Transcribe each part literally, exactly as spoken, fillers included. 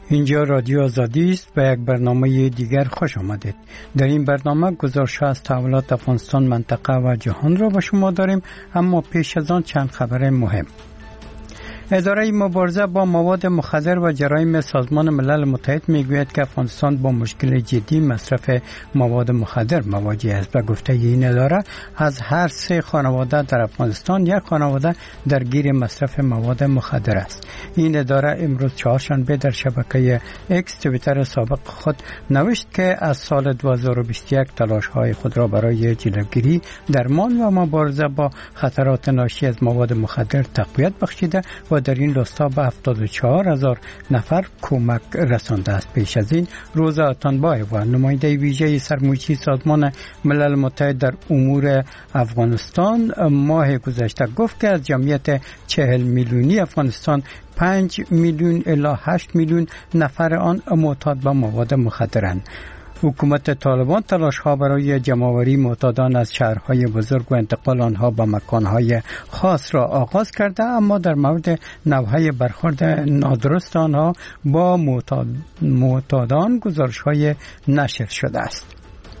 اینجا رادیو آزادی است و یک برنامه دیگر خوش آمدید. در این برنامه گزارش از تحولات افغانستان، منطقه و جهان را به شما داریم، اما پیش از آن چند خبر مهم. اداره مبارزه با مواد مخدر و جرایم سازمان ملل متحد میگوید که افغانستان با مشکل جدی مصرف مواد مخدر مواجه است و گفته این اداره از هر سه خانواده در افغانستان یک خانواده درگیر مصرف مواد مخدر است. این اداره امروز چهارشنبه در شبکه اکس توییتر سابق خود نوشت که از سال دو هزار و بیست و یک تلاش‌های خود را برای جلوگیری، درمان و مبارزه با خطرات ناشی از مواد مخدر تقویت بخشیده و در این راستا به هفتاد و چهار هزار نفر کمک رسانده است. پیش از این روزا اتانبایو و نماینده ویژه سرموچی سازمان ملل متحد در امور افغانستان ماه گذشته گفت که از جمعیت چهل میلیونی افغانستان پنج میلیون الی هشت میلیون نفر آن معتاد به مواد مخدرند. حکومت طالبان تلاش‌ها برای جمع‌آوری معتادان از شهرهای بزرگ و انتقال آنها به مکان‌های خاص را آغاز کرده، اما در مورد نوع برخورد نادرست آنها با معتاد معتادان گزارش‌های نشر شده است.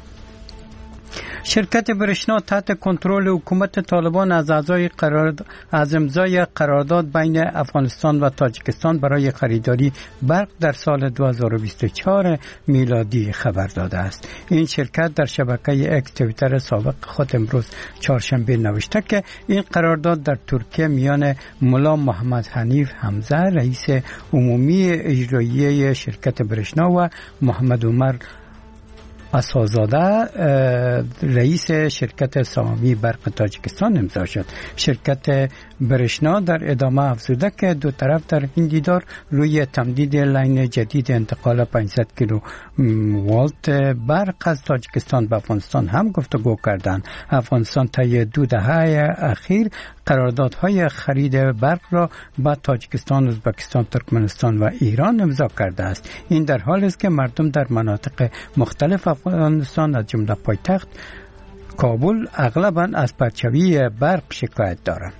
شرکت برشنا تحت کنترل حکومت طالبان از اعضای قرار از امضای قرارداد بین افغانستان و تاجیکستان برای خریداری برق در سال دو هزار و بیست و چهار میلادی خبر داده است. این شرکت در شبکه اکس توییتر سابق خود امروز چهارشنبه نوشته که این قرارداد در ترکیه میان ملا محمد حنیف حمزه رئیس عمومی اجرایی شرکت برشنا و محمد عمر اسازاده رئیس شرکت سهامی برق تاجیکستان امضا شد. شرکت برشنا در ادامه افزوده که دو طرف در این دیدار روی تمدید لاین جدید انتقال پانصد کیلو والت برق از تاجیکستان به افغانستان هم گفتگو کردند. افغانستان طی دو دهه اخیر قراردادهای خرید برق را با تاجیکستان، ازبکستان، ترکمنستان و ایران امضا کرده است. این در حالی است که مردم در مناطق مختلف افغانستان از جمله پایتخت کابل اغلباً از پرچوی برق شکایت دارند.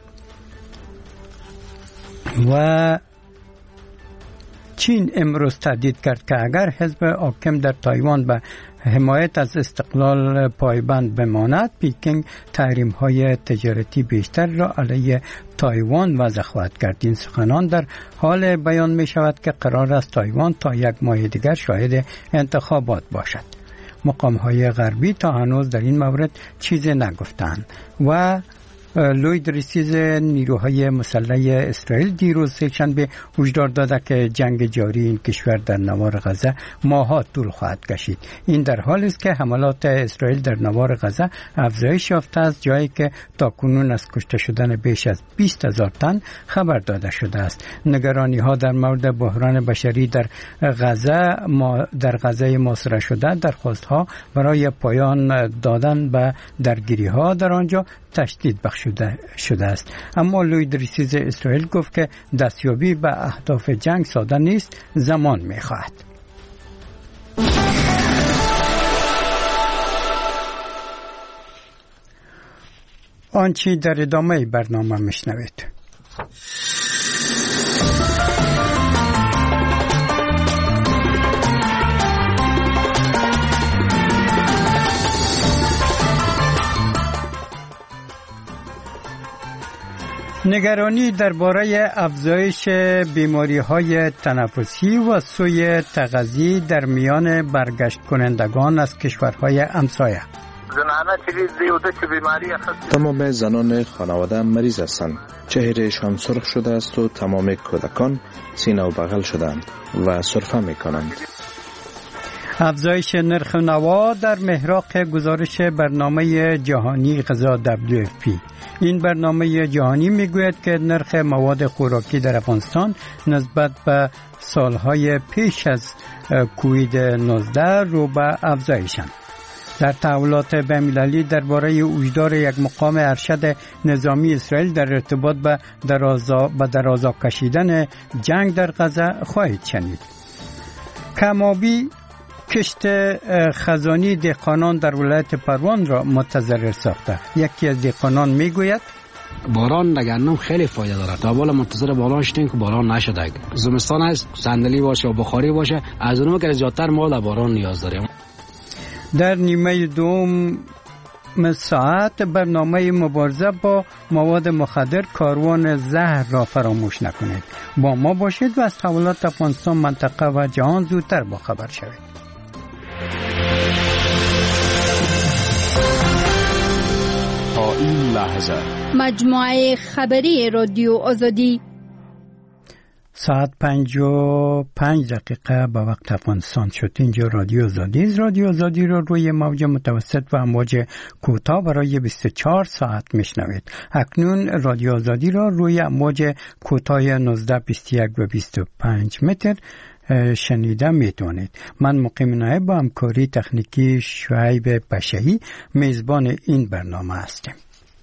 و چین امروز تهدید کرد که اگر حزب حاکم در تایوان به حمایت از استقلال پایبند بماند، پیکینگ تحریم‌های تجارتی بیشتر را علیه تایوان وضع خواهد کرد. این سخنان در حال بیان می شود که قرار است تایوان تا یک ماه دیگر شاهد انتخابات باشد. مقام‌های غربی تا هنوز در این مورد چیزی نگفتند. و لوید ریسیز نیروهای مسلح اسرائیل دیروز سه‌شنبه هشدار داده که جنگ جاری این کشور در نوار غزه ماه‌ها طول خواهد کشید. این در حالی است که حملات اسرائیل در نوار غزه افزایش یافته است، جایی که تاکنون از کشته شدن بیش از بیست هزار تن خبر داده شده است. نگرانی‌ها در مورد بحران بشری در غزه در غزه محاصره شده درخواست‌ها برای پایان دادن به درگیری‌ها در آنجا تشدید بخشیده شده است. اما لوید ریسیز اسرائیل گفت که دستیابی به اهداف جنگ ساده نیست، زمان می‌خواهد. آنچه در ادامه برنامه میشنوید. نگرانی درباره افزایش بیماری‌های تنفسی و سوء تغذیه در میان برگشت کنندگان از کشورهای همسایه. تمام زنان خانواده مریض هستند. چهرهشان سرخ شده است و تمام کودکان سینه و بغل شدند و سرفه می‌کنند. افزایش نرخ نوا در محراق گزارش برنامه جهانی غذا دبلیو اف پی. این برنامه جهانی میگوید که نرخ مواد خوراکی در افغانستان نسبت به سالهای پیش از کووید نوزده رو به افزایشند. در تحولات بین‌المللی درباره وجود یک مقام ارشد نظامی اسرائیل در ارتباط به درازا به درازا کشیدن جنگ در غزه خواهید شنید. کمابی کشت خزانی دهقانان در ولایت پروان را متضرر ساخته. یکی از دهقانان میگوید باران در گندم خیلی فایده داره. تا بالا منتظر باران شدیم که باران نشده. زمستان است صندلی باشه و بخاری باشه، از اونم که زیادتر ما در باران نیاز داریم. در نیمه دوم ساعت برنامه مبارزه با مواد مخدر کاروان زهر را فراموش نکنید. با ما باشید و از تحولات افغانستان، منطقه و جهان زودتر با خبر شوید. تا این لحظه مجموعه خبری رادیو آزادی ساعت پنج و پنج دقیقه به وقت افغانستان شد. اینجا رادیو آزادی است. رادیو آزادی را روی موج متوسط و امواج کوتاه برای بیست و چهار ساعت میشنوید. اکنون رادیو آزادی را روی امواج کوتاه نوزده، بیست و یک و بیست و پنج متر شنیده میتونید. من مقیم نایب با همکاری تکنیکی شعیب بشهی میزبان این برنامه هستم.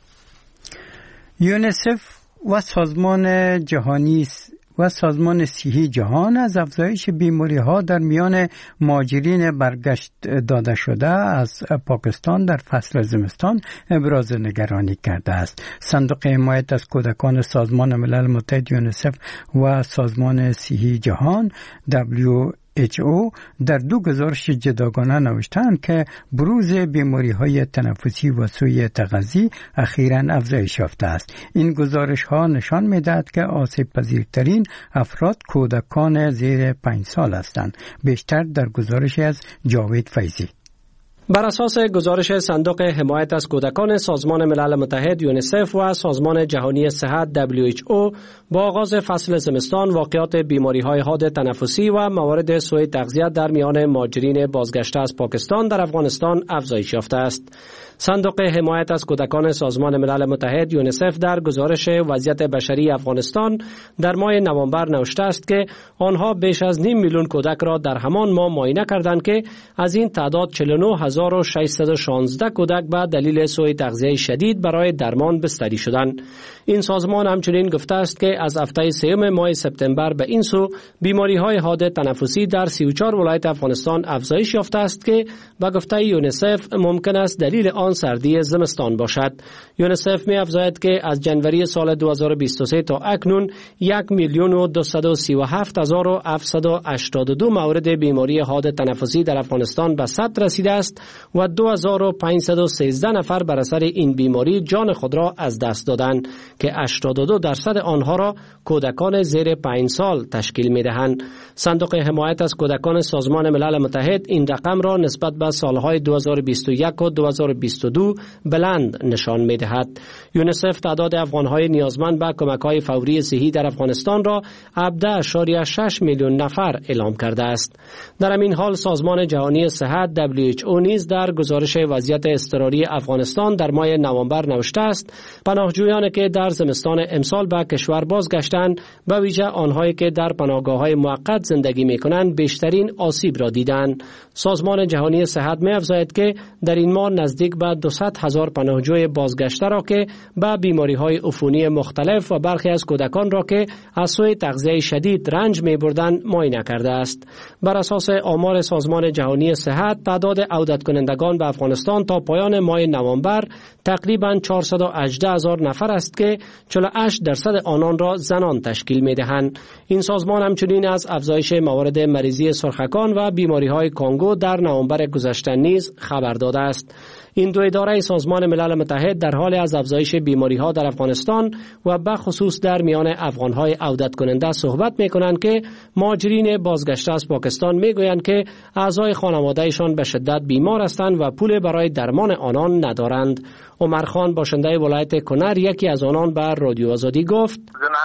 یونیسف و سازمان جهانی و سازمان صحی جهان از افزایش بیماری ها در میان مهاجرین برگشت داده شده از پاکستان در فصل زمستان ابراز نگرانی کرده است. صندوق حمایت از کودکان سازمان ملل متحد یونیسف و سازمان صحی جهان دبلیو اچ او در دو گزارش جداگانه نوشتند که بروز بیماری های تنفسی و سوء تغذی اخیراً افزایش یافته است. این گزارش ها نشان می‌دهد که آسیب پذیرترین افراد کودکان زیر پنج سال هستند. بیشتر در گزارش از جاوید فیضی. بر اساس گزارش صندوق حمایت از کودکان سازمان ملل متحد یونیسف و سازمان جهانی صحت دبلیو اچ او با آغاز فصل زمستان واقعات بیماری‌های حاد تنفسی و موارد سوء تغذیه در میان مهاجرین بازگشته از پاکستان در افغانستان افزایش یافته است. صندوق حمایت از کودکان سازمان ملل متحد یونیسف در گزارش وضعیت بشری افغانستان در ماه نوامبر نوشته است که آنها بیش از نیم میلیون کودک را در همان ماه معاینه کردند که از این تعداد چهل و نه هزار و ششصد و شانزده کودک به دلیل سوء تغذیه شدید برای درمان بستری شدند. این سازمان همچنین گفته است که از هفته سوم ماه سپتامبر به این سو بیماری‌های حاد تنفسی در سی و چهار ولایت افغانستان افزایش یافته است که به گفته یونیسف ممکن است دلیل آن سردی زمستان باشد. یونیسف می افزاید که از جنوری سال دو هزار و بیست و سه تا اکنون یک میلیون و دویست و سی و هفت هزار و هفتصد و هشتاد و دو مورد بیماری حاد تنفسی در افغانستان به ثبت رسیده است و دو هزار و پانصد و سیزده نفر بر اثر این بیماری جان خود را از دست دادند که هشتاد و دو درصد آنها را کودکان زیر پنج سال تشکیل می دهند. صندوق حمایت از کودکان سازمان ملل متحد این رقم را نسبت به سالهای دو هزار و بیست و یک و دو هزار و بیست و دو بلند نشان می دهد. یونیسف تعداد افغانهای نیازمند به کمک‌های فوری صحی در افغانستان را هفده اشاریه شش میلیون نفر اعلام کرده است. در همین حال سازمان جهانی صحت دبلیو اچ او نیز در گزارش وضعیت اضطراری افغانستان در ماه نوامبر نوشته است پناهجویانی که در زمستان امسال به کشور بازگشتند به ویژه آنهایی که در پناهگاه‌های موقت زندگی می‌کنند بیشترین آسیب را دیدند. سازمان جهانی صحت می‌افزاید که در این ماه نزدیک به دویست هزار پناهجوی بازگشته را که با بیماری‌های عفونی مختلف و برخی از کودکان را که از سوء تغذیه شدید رنج می‌بردند معاینه کرده است. بر اساس آمار سازمان جهانی صحت تعداد عودت کنندگان به افغانستان تا پایان ماه نوامبر تقریباً چهارصد و هجده هزار نفر است که چهل و هشت درصد آنان را زنان تشکیل می‌دهند. این سازمان همچنین از افزایش موارد مریضی سرخکان و بیماری‌های کانگو در نوامبر گذشته نیز خبر داده است. این دو اداره سازمان ملل متحد در حال از افزایش بیماری‌ها در افغانستان و به خصوص در میان افغان‌های عودت کننده صحبت می‌کنند که مهاجرین بازگشته از پاکستان می‌گویند که اعضای خانواده‌شان به شدت بیمار هستند و پول برای درمان آنان ندارند. عمر خان باشنده ولایت کنر یکی از آنان به رادیو آزادی گفت: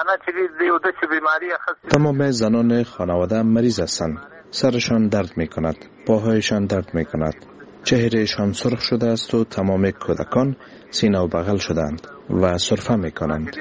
تمام زنان خانواده مریض هستند. سرشان درد می‌کند، پاهایشان درد می‌کند. چهرهشان سرخ شده است و تمام کودکان سینه و بغل شدند و سرفه می‌کنند.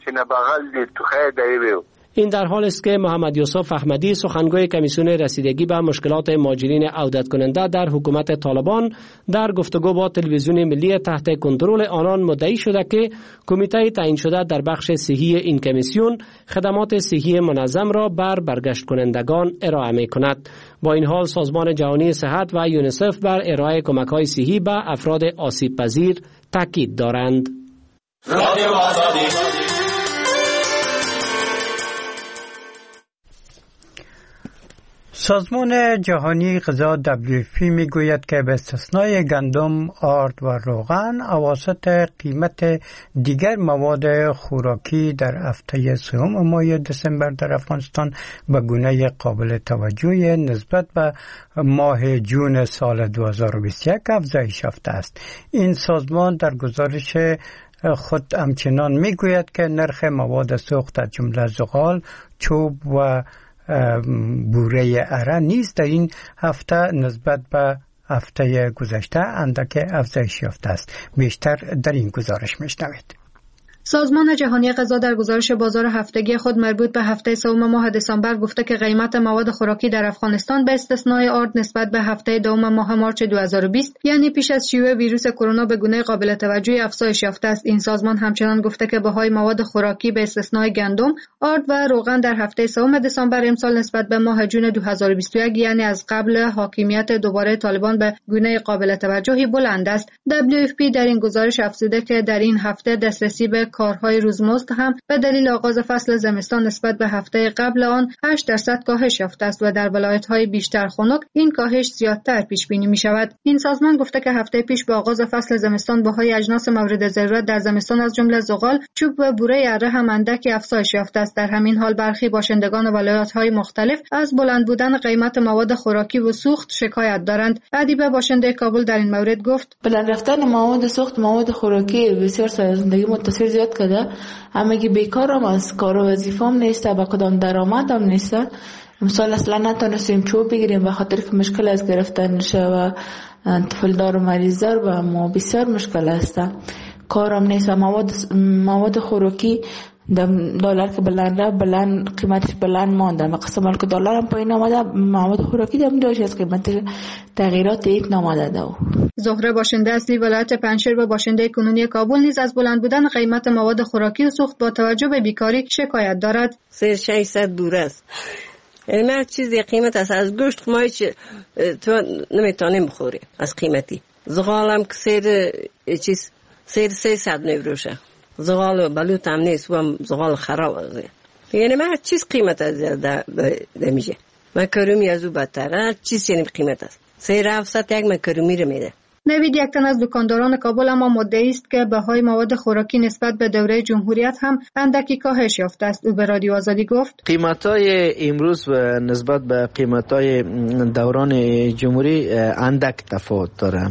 این در حال است که محمد یوسف احمدی سخنگوی کمیسیون رسیدگی به مشکلات مهاجرین عودت کننده در حکومت طالبان در گفتگو با تلویزیون ملی تحت کنترل آنان مدعی شده که کمیته تعیین شده در بخش صحی این کمیسیون خدمات صحی منظم را بر برگشت کنندگان ارائه می‌کند. با این حال سازمان جهانی صحت و یونیسف بر ارائه کمک‌های صحی به افراد آسیب پذیر تاکید دارند. رادیو آزادی. سازمان جهانی غذا دبلیو اف پی می گوید که به استثنای گندم، آرد و روغن اواسط قیمت دیگر مواد خوراکی در هفته سوم ماه دسامبر در افغانستان به گونه قابل توجهی نسبت به ماه جون سال دو هزار و بیست و یک افزایش یافته است. این سازمان در گزارش خود همچنان می گوید که نرخ مواد سوخت از جمله زغال، چوب و بوره اره نیز در این هفته نسبت به هفته گذشته اندک افزایش یافته است. بیشتر در این گزارش میشنوید. سازمان جهانی غذا در گزارش بازار هفتگی خود مربوط به هفته سوم ماه دسامبر گفته که قیمت مواد خوراکی در افغانستان به استثنای آرد نسبت به هفته دوم ماه مارچ دو هزار و بیست یعنی پیش از شیوع ویروس کرونا به گونه قابل توجهی افزایش یافته است. این سازمان همچنان گفته که بهای مواد خوراکی به استثنای گندم، آرد و روغن در هفته سوم دسامبر امسال نسبت به ماه جون دو هزار و بیست و یک یعنی از قبل حاکمیت دوباره طالبان به گونه قابل توجهی بلند است. دبلیو اف پی در این گزارش افزوده که در این هفته دسترسی به کارهای روزمزد هم به دلیل آغاز فصل زمستان نسبت به هفته قبل آن هشت درصد کاهش یافته است و در ولایت‌های بیشتر خنک این کاهش زیادتر پیش بینی می‌شود. این سازمان گفته که هفته پیش با آغاز فصل زمستان بهای اجناس مورد ضرورت در زمستان از جمله زغال، چوب و بوره اره هم اندکی افزایش یافته است. در همین حال برخی باشندگان ولایت‌های مختلف از بلند بودن قیمت مواد خوراکی و سوخت شکایت دارند. ادیبه باشنده کابل در این مورد گفت: بلند رفتن مواد سوخت، مواد خوراکی بسیار سر زندگی متاثر زیاد کرده. همگی بیکارم، از کار و وظیفه‌ام نیسته، با کدام درآمدم نیسته. امسال اصلا نتونستیم چوب بگیریم به خاطر که مشکل از گرفتن و طفلدار و مریضدار و ما بسیار مشکل است. کارم نیست. مواد مواد خوراکی دلار که بلند رفت، بلند قیمتش بلند مانده. مقصد که دلار هم پایین آمده، مواد خوراکی هم داشت از قیمت تغییرات یک نامده دو. زهره باشنده اصلی ولایت پنجشیر و باشنده کنونی کابل نیز از بلند بودن قیمت مواد خوراکی و سوخت با توجه به بیکاری شکایت دارد. سه ششصد بوره است. یعنی هر چیزی قیمت است. از گوشت ما هیچ تو نمیتونیم بخوری از قیمتی. زغالم که سیر چیز سیر سیصد میفروشه. زغال بلوط هم نیست و زغال خراب است. یعنی من هر چیز قیمت از ده میشه. مکرومی از او بدتر. هر چیز یعنی قیمت است. سیر هفتصد یک مکرومی رو میده. نوید یک تن از دکانداران کابل اما مدعی است که بهای مواد خوراکی نسبت به دوره جمهوریت هم اندکی کاهش یافته است. او به رادیو آزادی گفت: قیمت‌های امروز و نسبت به قیمت‌های دوران جمهوری اندک تفاوت داره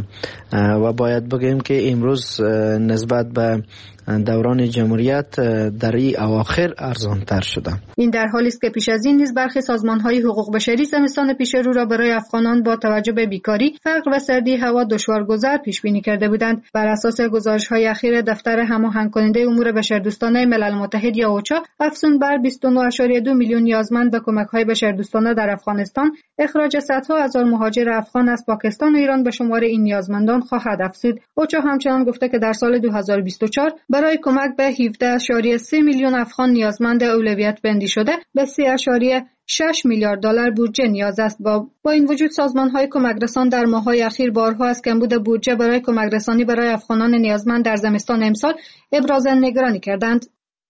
و باید بگیم که امروز نسبت به دوران جمهوریت در این اواخر ارزان‌تر شده. این در حالی است که پیش از این نیز برخی سازمان‌های حقوق بشری زمستان پیش رو را برای افغانان با توجه به بیکاری، فقر و سردی هوا دشوارگذر پیش بینی کرده بودند. بر اساس گزارش‌های اخیر دفتر هماهنگ کننده امور بشردوستانه ملل متحد یا اوچا، افزون بر بیست و نه ممیز دو میلیون نیازمند به کمک‌های بشردوستانه در افغانستان، اخراج صدها هزار مهاجر افغان از پاکستان و ایران به شمار این نیازمندان خواهد افزود. اوچا همچنان گفته که در سال دو هزار و بیست و چهار برای کمک به هفده ممیز سه میلیون افغان نیازمند اولویت بندی شده به سه ممیز شش میلیارد دلار بودجه نیاز است. با با این وجود سازمان‌های کمکرسان در ماه‌های اخیر بارها از کمبود بودجه برای کمکرسانی برای افغانان نیازمند در زمستان امسال ابراز نگرانی کردند.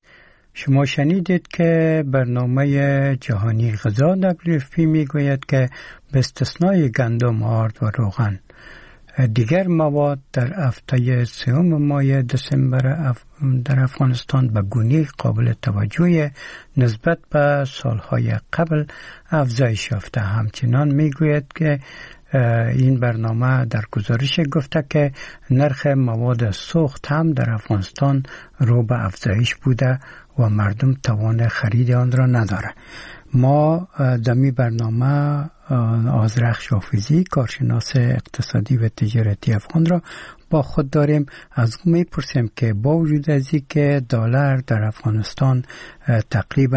شما شنیدید که برنامه جهانی غذا دبلیو اف پی میگوید که به استثنای گندم، آرد و روغن دیگر مواد در هفته سوم ماه دسامبر اف... در افغانستان به گونه قابل توجهی نسبت به سالهای قبل افزایش یافته. همچنان میگوید که این برنامه در گزارش گفته که نرخ مواد سوخت هم در افغانستان رو به افزایش بوده و مردم توان خرید آن را نداره. ما دمی برنامه آذرخش حافظی، کارشناس اقتصادی و تجارتی افغان را با خود داریم. از او میپرسیم که با وجود از اینکه دلار در افغانستان تقریبا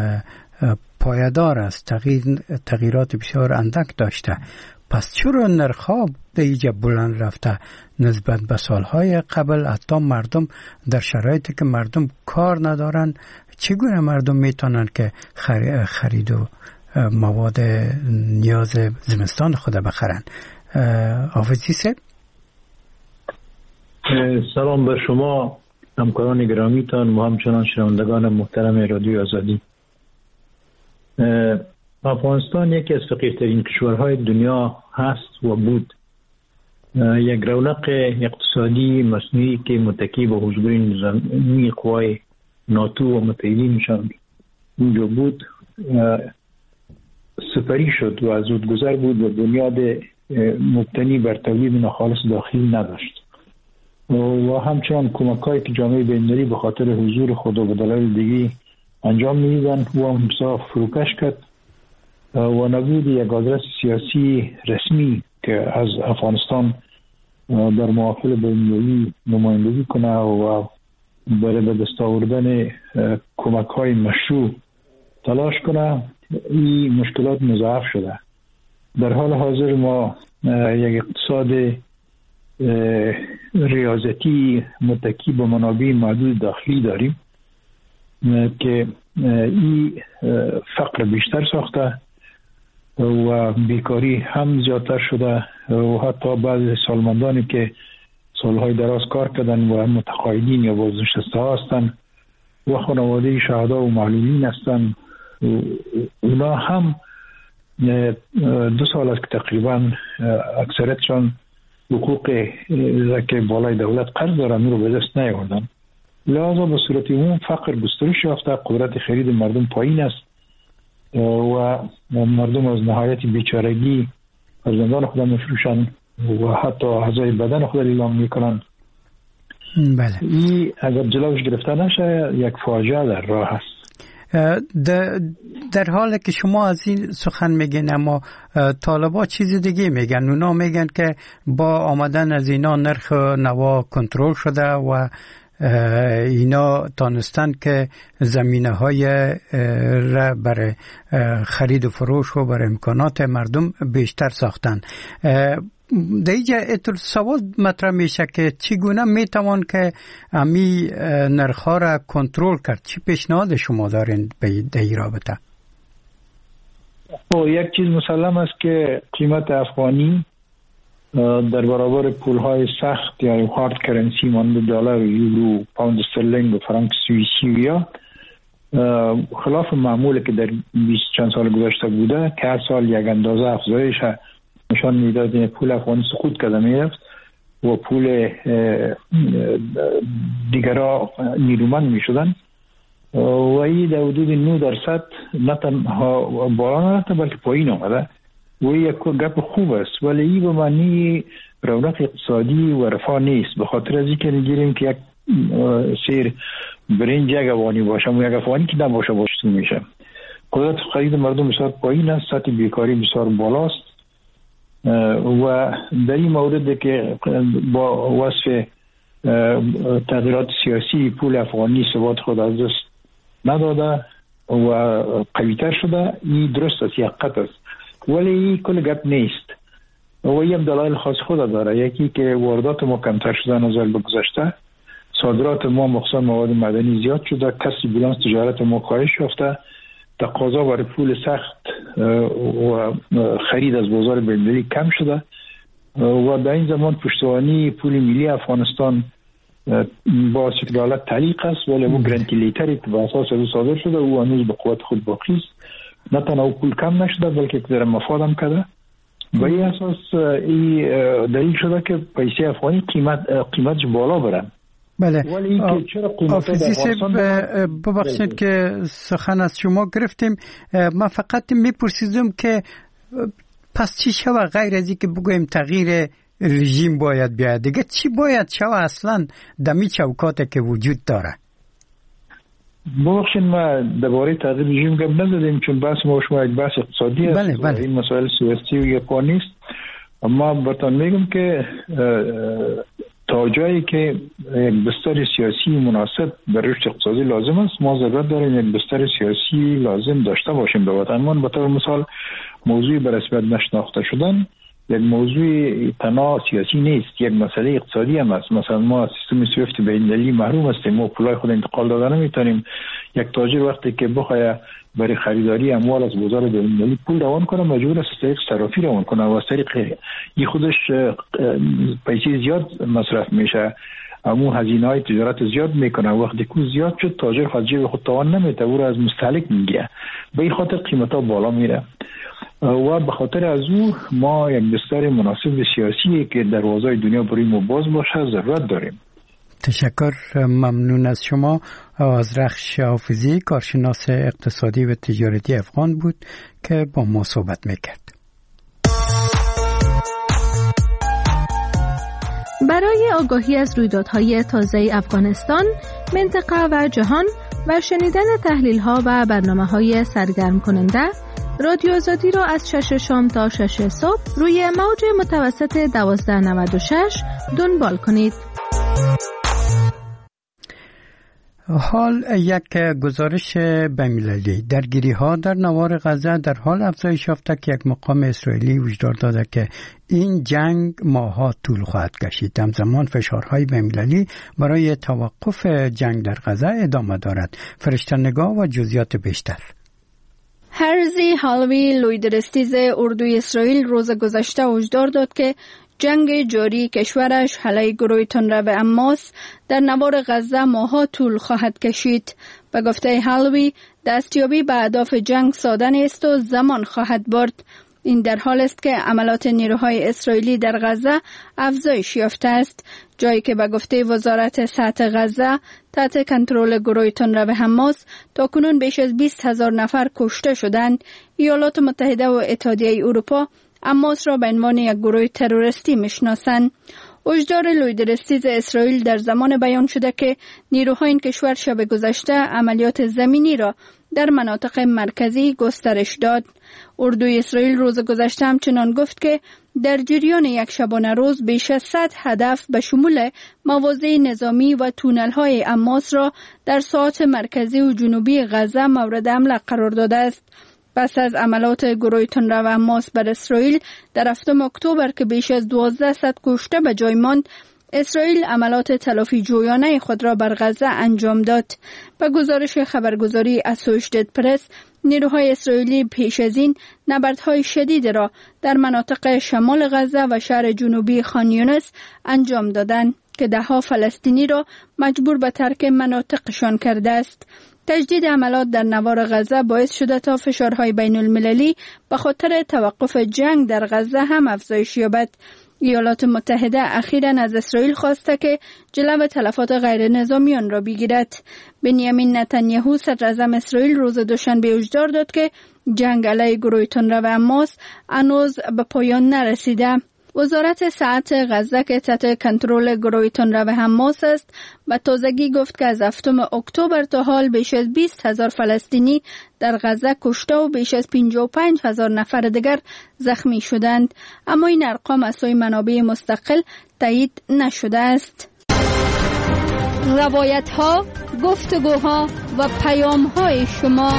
پایدار است، تغییر تغییرات بسیار اندک داشته، پس چرا نرخ‌ها به اینجا بلند رفته نسبت به سالهای قبل؟ حتی مردم در شرایطی که مردم کار ندارن، چگونه مردم میتونن که خرید و مواد نیاز زمستان خود بخرن؟ حافظی صاحب، سلام به شما همکاران گرامیتان و همچنان شنوندگان محترم رادیو آزادی، افغانستان یکی از فقیرترین کشورهای دنیا هست و بود. یک رونق اقتصادی مصنوعی که متکی به حضور نظامی قوای ناتو و متحدینشان اونجا بود سپری شد و از گذر بود و بنیاد مبتنی بر تولید ناخالص داخلی نداشت و همچنان کمک‌هایی که جامعه بین‌المللی به خاطر حضور خود و به دلایل دیگه انجام می‌دادن و همسا فروکش کرد و نبود یک آدرس سیاسی رسمی که از افغانستان در محافل بین‌المللی نمایندگی کنه و برای به دست آوردن کمک‌های مشروع تلاش کنه. این مشکلات مضاعف شده. در حال حاضر ما یک اقتصاد ریاضتی متکی به منابع محدود داخلی داریم که این فقر بیشتر ساخته و بیکاری هم زیادتر شده و حتی بعض سالمندانی که سالهای دراز کار کردن و متقاعدین یا بازنشسته ها هستند و خانواده شهدا و معلولین هستند، اونا هم دو سال است که تقریبا اکثریتشان حقوق که بالای دولت قرض دارن رو به دست نیاوردن. لذا به صورت عموم فقر گسترش یافته، قدرت خرید مردم پایین است و مردم از نهایت بیچارگی فرزندان خود میفروشن و حتی اعضای بدن خود اعلام میکنن. بله. این اگر جلوش گرفته نشه یک فاجعه در راه است. در حالی که شما از این سخن میگین، اما طالبا چیز دیگه میگن. اونا میگن که با آمدن از اینا نرخ نوا کنترل شده و اینا تانستن که زمینه های را برای خرید و فروش و برای امکانات مردم بیشتر ساختن. در اینجا اتر سوال مطرح میشه که چگونه میتوان که امی نرخ‌ها را کنترل کرد؟ چی پیشنهاد شما دارین به این رابطه؟ او یک چیز مسلم است که قیمت افغانی در برابر پول‌های سخت یعنی هارد کرنسی مانند دلار، یورو، پوند استرلینگ و فرانک سوئیسی یا خلاف معمولی که در بیست چند سال گذشته بوده که هر سال یک اندازه افزایش نشان میداد این پول افغانی سقوط کرده میرفت و پول دیگرها نیرومند میشدن و این در حدود نه درصد نه تنها بالا نرفته بلکه پایین آمده و این یک گپ خوب است، ولی این به معنی رونق اقتصادی و رفاه نیست. به خاطر از اینکه میگیریم که یک سیر برنج یک افغانی باشه و یک افغانی که نباشه باشتون میشه. قدرت خرید مردم بسیار پایین است، سطح بیکاری بسیار بالاست و در این مورد که با وصف تغییرات سیاسی پول افغانی ثبات خود از دست نداده و قویتر شده، این درست است، حقیقت است، ولی این کل گپ نیست و این هم دلایل خاص خود داره. یکی که واردات ما کمتر شده نظر به گذشته، صادرات ما مخصوصا مواد مدنی زیاد شده، کسری بیلانس تجارت ما کاهش یافته، تقاضا برای پول سخت و خرید از بازار بین‌المللی کم شده و در این زمان پشتوانی پول ملی افغانستان با سکرالت تعلیق است، ولی او گرانتی لیتری که به اساس او صادر شده او هنوز به قوت خود باقی است. نه تنها پول کم نشده بلکه در مفاد هم کرده. به این اساس این دلیل شده که پیسه افغانی قیمت قیمتش بالا برن. بله. ولی که چرا قیمت ببخشید که سخن از شما گرفتیم، من فقط میپرسیدم که پس چی شود غیر از اینکه بگویم تغییر رژیم باید بیاد، دیگه چی باید شود اصلا دمی چوکاتی که وجود داره؟ ببخشید ما درباره تغییر رژیم گپ نزدیم چون بحث ما شما یک بحث اقتصادی است. بله بله. این مسائل سیاسی و یکوانی نیست. اما براتون میگم که تا جایی که یک بستر سیاسی مناسب برای رشد اقتصادی لازم است، ما ضرورت داریم یک بستر سیاسی لازم داشته باشیم به وطنمان. به طور مثال موضوع به رسمیت نشناخته شدن یک موضوع تنها سیاسی نیست، یک مسئله اقتصادی هم است. مثلا ما سیستم سویفت بین‌المللی محروم هستیم، ما پولای خود انتقال دادن نمیتونیم. یک تاجر وقتی که بخواد برای خریداری اموال از بازار بین‌المللی پول روان کنه مجبور است از طریق صرافی روان کنه و از طریق این خودش پیسه زیاد مصرف میشه. امو هزینه های تجارت زیاد میکنه. وقتی که زیاد شد تاجر خود جیب خود توان نمیته، او را از مستهلک میگیره، به این خاطر قیمت ها بالا میره و به خاطر از او ما یک بستر مناسب سیاسی که دروازه دنیا برای ما باز باشه ضرورت داریم. تشکر، ممنون از شما. آذرخش حافظی، کارشناس اقتصادی و تجارتی افغان بود که با ما صحبت میکرد. برای آگاهی از رویدادهای تازه افغانستان، منطقه و جهان و شنیدن تحلیل‌ها و برنامه‌های سرگرم کننده، رادیو آزادی را از شش شام تا شش صبح روی موج متوسط دوازده نود و شش دنبال کنید. حال یک گزارش بین‌المللی، درگیری ها در نوار غزه در حال افزایش یافته که یک مقام اسرائیلی هشدار داده که این جنگ ماه‌ها طول خواهد کشید. همزمان فشارهای بین‌المللی برای توقف جنگ در غزه ادامه دارد. فرشته‌نگاه و جزئیات بیشتر. هرزی هالوی، لویدرستیز اردوی اسرائیل، روز گذشته هشدار داد که جنگ جاری کشورش علیه گروه تندرو حماس در نوار غزه ماه‌ها طول خواهد کشید. به گفته هالوی، دستیابی به اهداف جنگ ساده نیست و زمان خواهد برد. این در حال است که عملات نیروهای اسرائیلی در غزه افزایش یافته است، جایی که به گفته وزارت سطح غزه تحت کنترل گروه تندرو حماس تاکنون بیش از بیست هزار نفر کشته شدند. ایالات متحده و اتحادیه اروپا حماس را به عنوان یک گروه تروریستی میشناسند. هشدار لویدرستیز اسرائیل در زمان بیان شده که نیروهای این کشور شب گذشته عملیات زمینی را در مناطق مرکزی گسترش داد. اردوی اسرائیل روز گذشته همچنان گفت که در جریان یک شبانه روز بیش از صد هدف به شمول مواضع نظامی و تونل‌های حماس را در ساحات مرکزی و جنوبی غزه مورد حمله قرار داده است. پس از عملات گروه تندرو حماس بر اسرائیل در هفتم اکتبر که بیش از دوازده صد کشته به جای ماند، اسرائیل عملات تلافی جویانه خود را بر غزه انجام داد. به گزارش خبرگزاری اسوشییتد پرس، نیروهای اسرائیلی پیش از این نبردهای شدید را در مناطق شمال غزه و شهر جنوبی خان یونس انجام دادند که دهها فلسطینی را مجبور به ترک مناطقشان کرده است. تجدید عملات در نوار غزه باعث شده تا فشارهای بین المللی به خاطر توقف جنگ در غزه هم افزایش یابد. ایالات متحده اخیراً از اسرائیل خواسته که جلو تلفات غیر نظامیان را بگیرد. بنیامین نتانیاهو صدراعظم اسرائیل روز دوشنبه هشدار داد که جنگ علیه گروه تندرو حماس هنوز به پایان نرسیده. وزارت صحت غزه که تحت کنترل گروه تندرو حماس است به تازگی گفت که از هفتم اکتبر تا حال بیش از بیست هزار فلسطینی در غزه کشته و بیش از پنجاه و پنج هزار نفر دیگر زخمی شدند، اما این ارقام از سوی منابع مستقل تایید نشده است. روایت ها، گفتگوها و پیام های شما.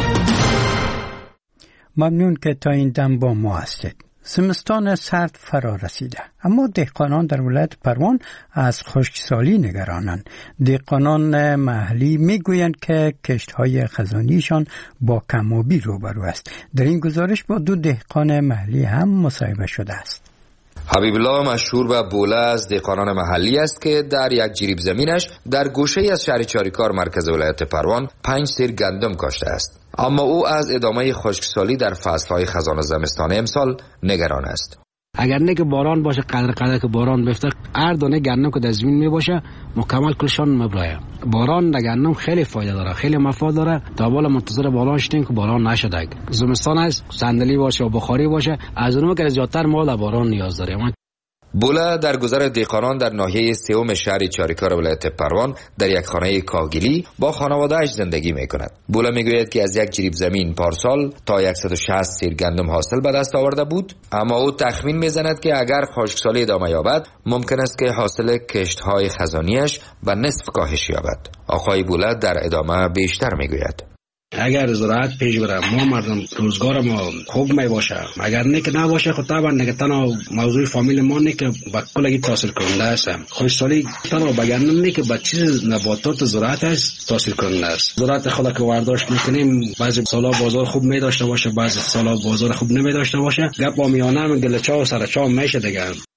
ممنون که تا این دم با ما هستید. زمستان سرد فرا رسیده، اما دهقانان در ولایت پروان از خشکسالی نگرانند. دهقانان محلی میگویند که کشت‌های خزانیشان با کم‌آبی روبرو است. در این گزارش با دو دهقان محلی هم مصاحبه شده است. حبیب الله مشهور و بوله از دهقانان محلی است که در یک جریب زمینش در گوشه‌ای از شهر چاریکار مرکز ولایت پروان پنج سیر گندم کاشته است. اما او از ادامه خشکسالی در فصل‌های خزان و زمستان امسال نگران است. اگر نه که باران باشه، قدر قدر که باران بفته، هر دانه گندم که در زمین می باشه مکمل کلشان مبرایه. باران در گندم خیلی فایده داره، خیلی مفاد داره. تا بالا منتظر باران شدیم که باران نشده. زمستان است، صندلی باشه و بخاری باشه، از اونم که زیادتر ما در باران نیاز داریم. بوله در گذر دهقانان در ناحیه سوم شهر چاریکار ولایت پروان در یک خانه کاهگلی با خانواده‌اش زندگی می‌کند. بوله میگوید که از یک جریب زمین پارسال تا صد و شصت سیر گندم حاصل به دست آورده بود، اما او تخمین میزند که اگر خشکسالی ادامه یابد ممکن است که حاصل کشت‌های خزانیش به نصف کاهش یابد. آقای بوله در ادامه بیشتر میگوید: اگر زراعت پیش بره، ما مردم روزگار ما خوب می باشه. اگر نه که نباشه، خب طبعا نه که تنها موضوع فامیل ما نه که با کلگی تاثیر کننده است. خشکسالی تنها بگردم نه که با چیز نباتات زراعت است تاثیر کننده است. زراعت خدا که وارداشت میکنیم، بعضی سالا بازار خوب می داشته باشه، بعضی سالا بازار خوب نمی داشته باشه. گپ با میانه من گلچا و سرچا میشه دیگه.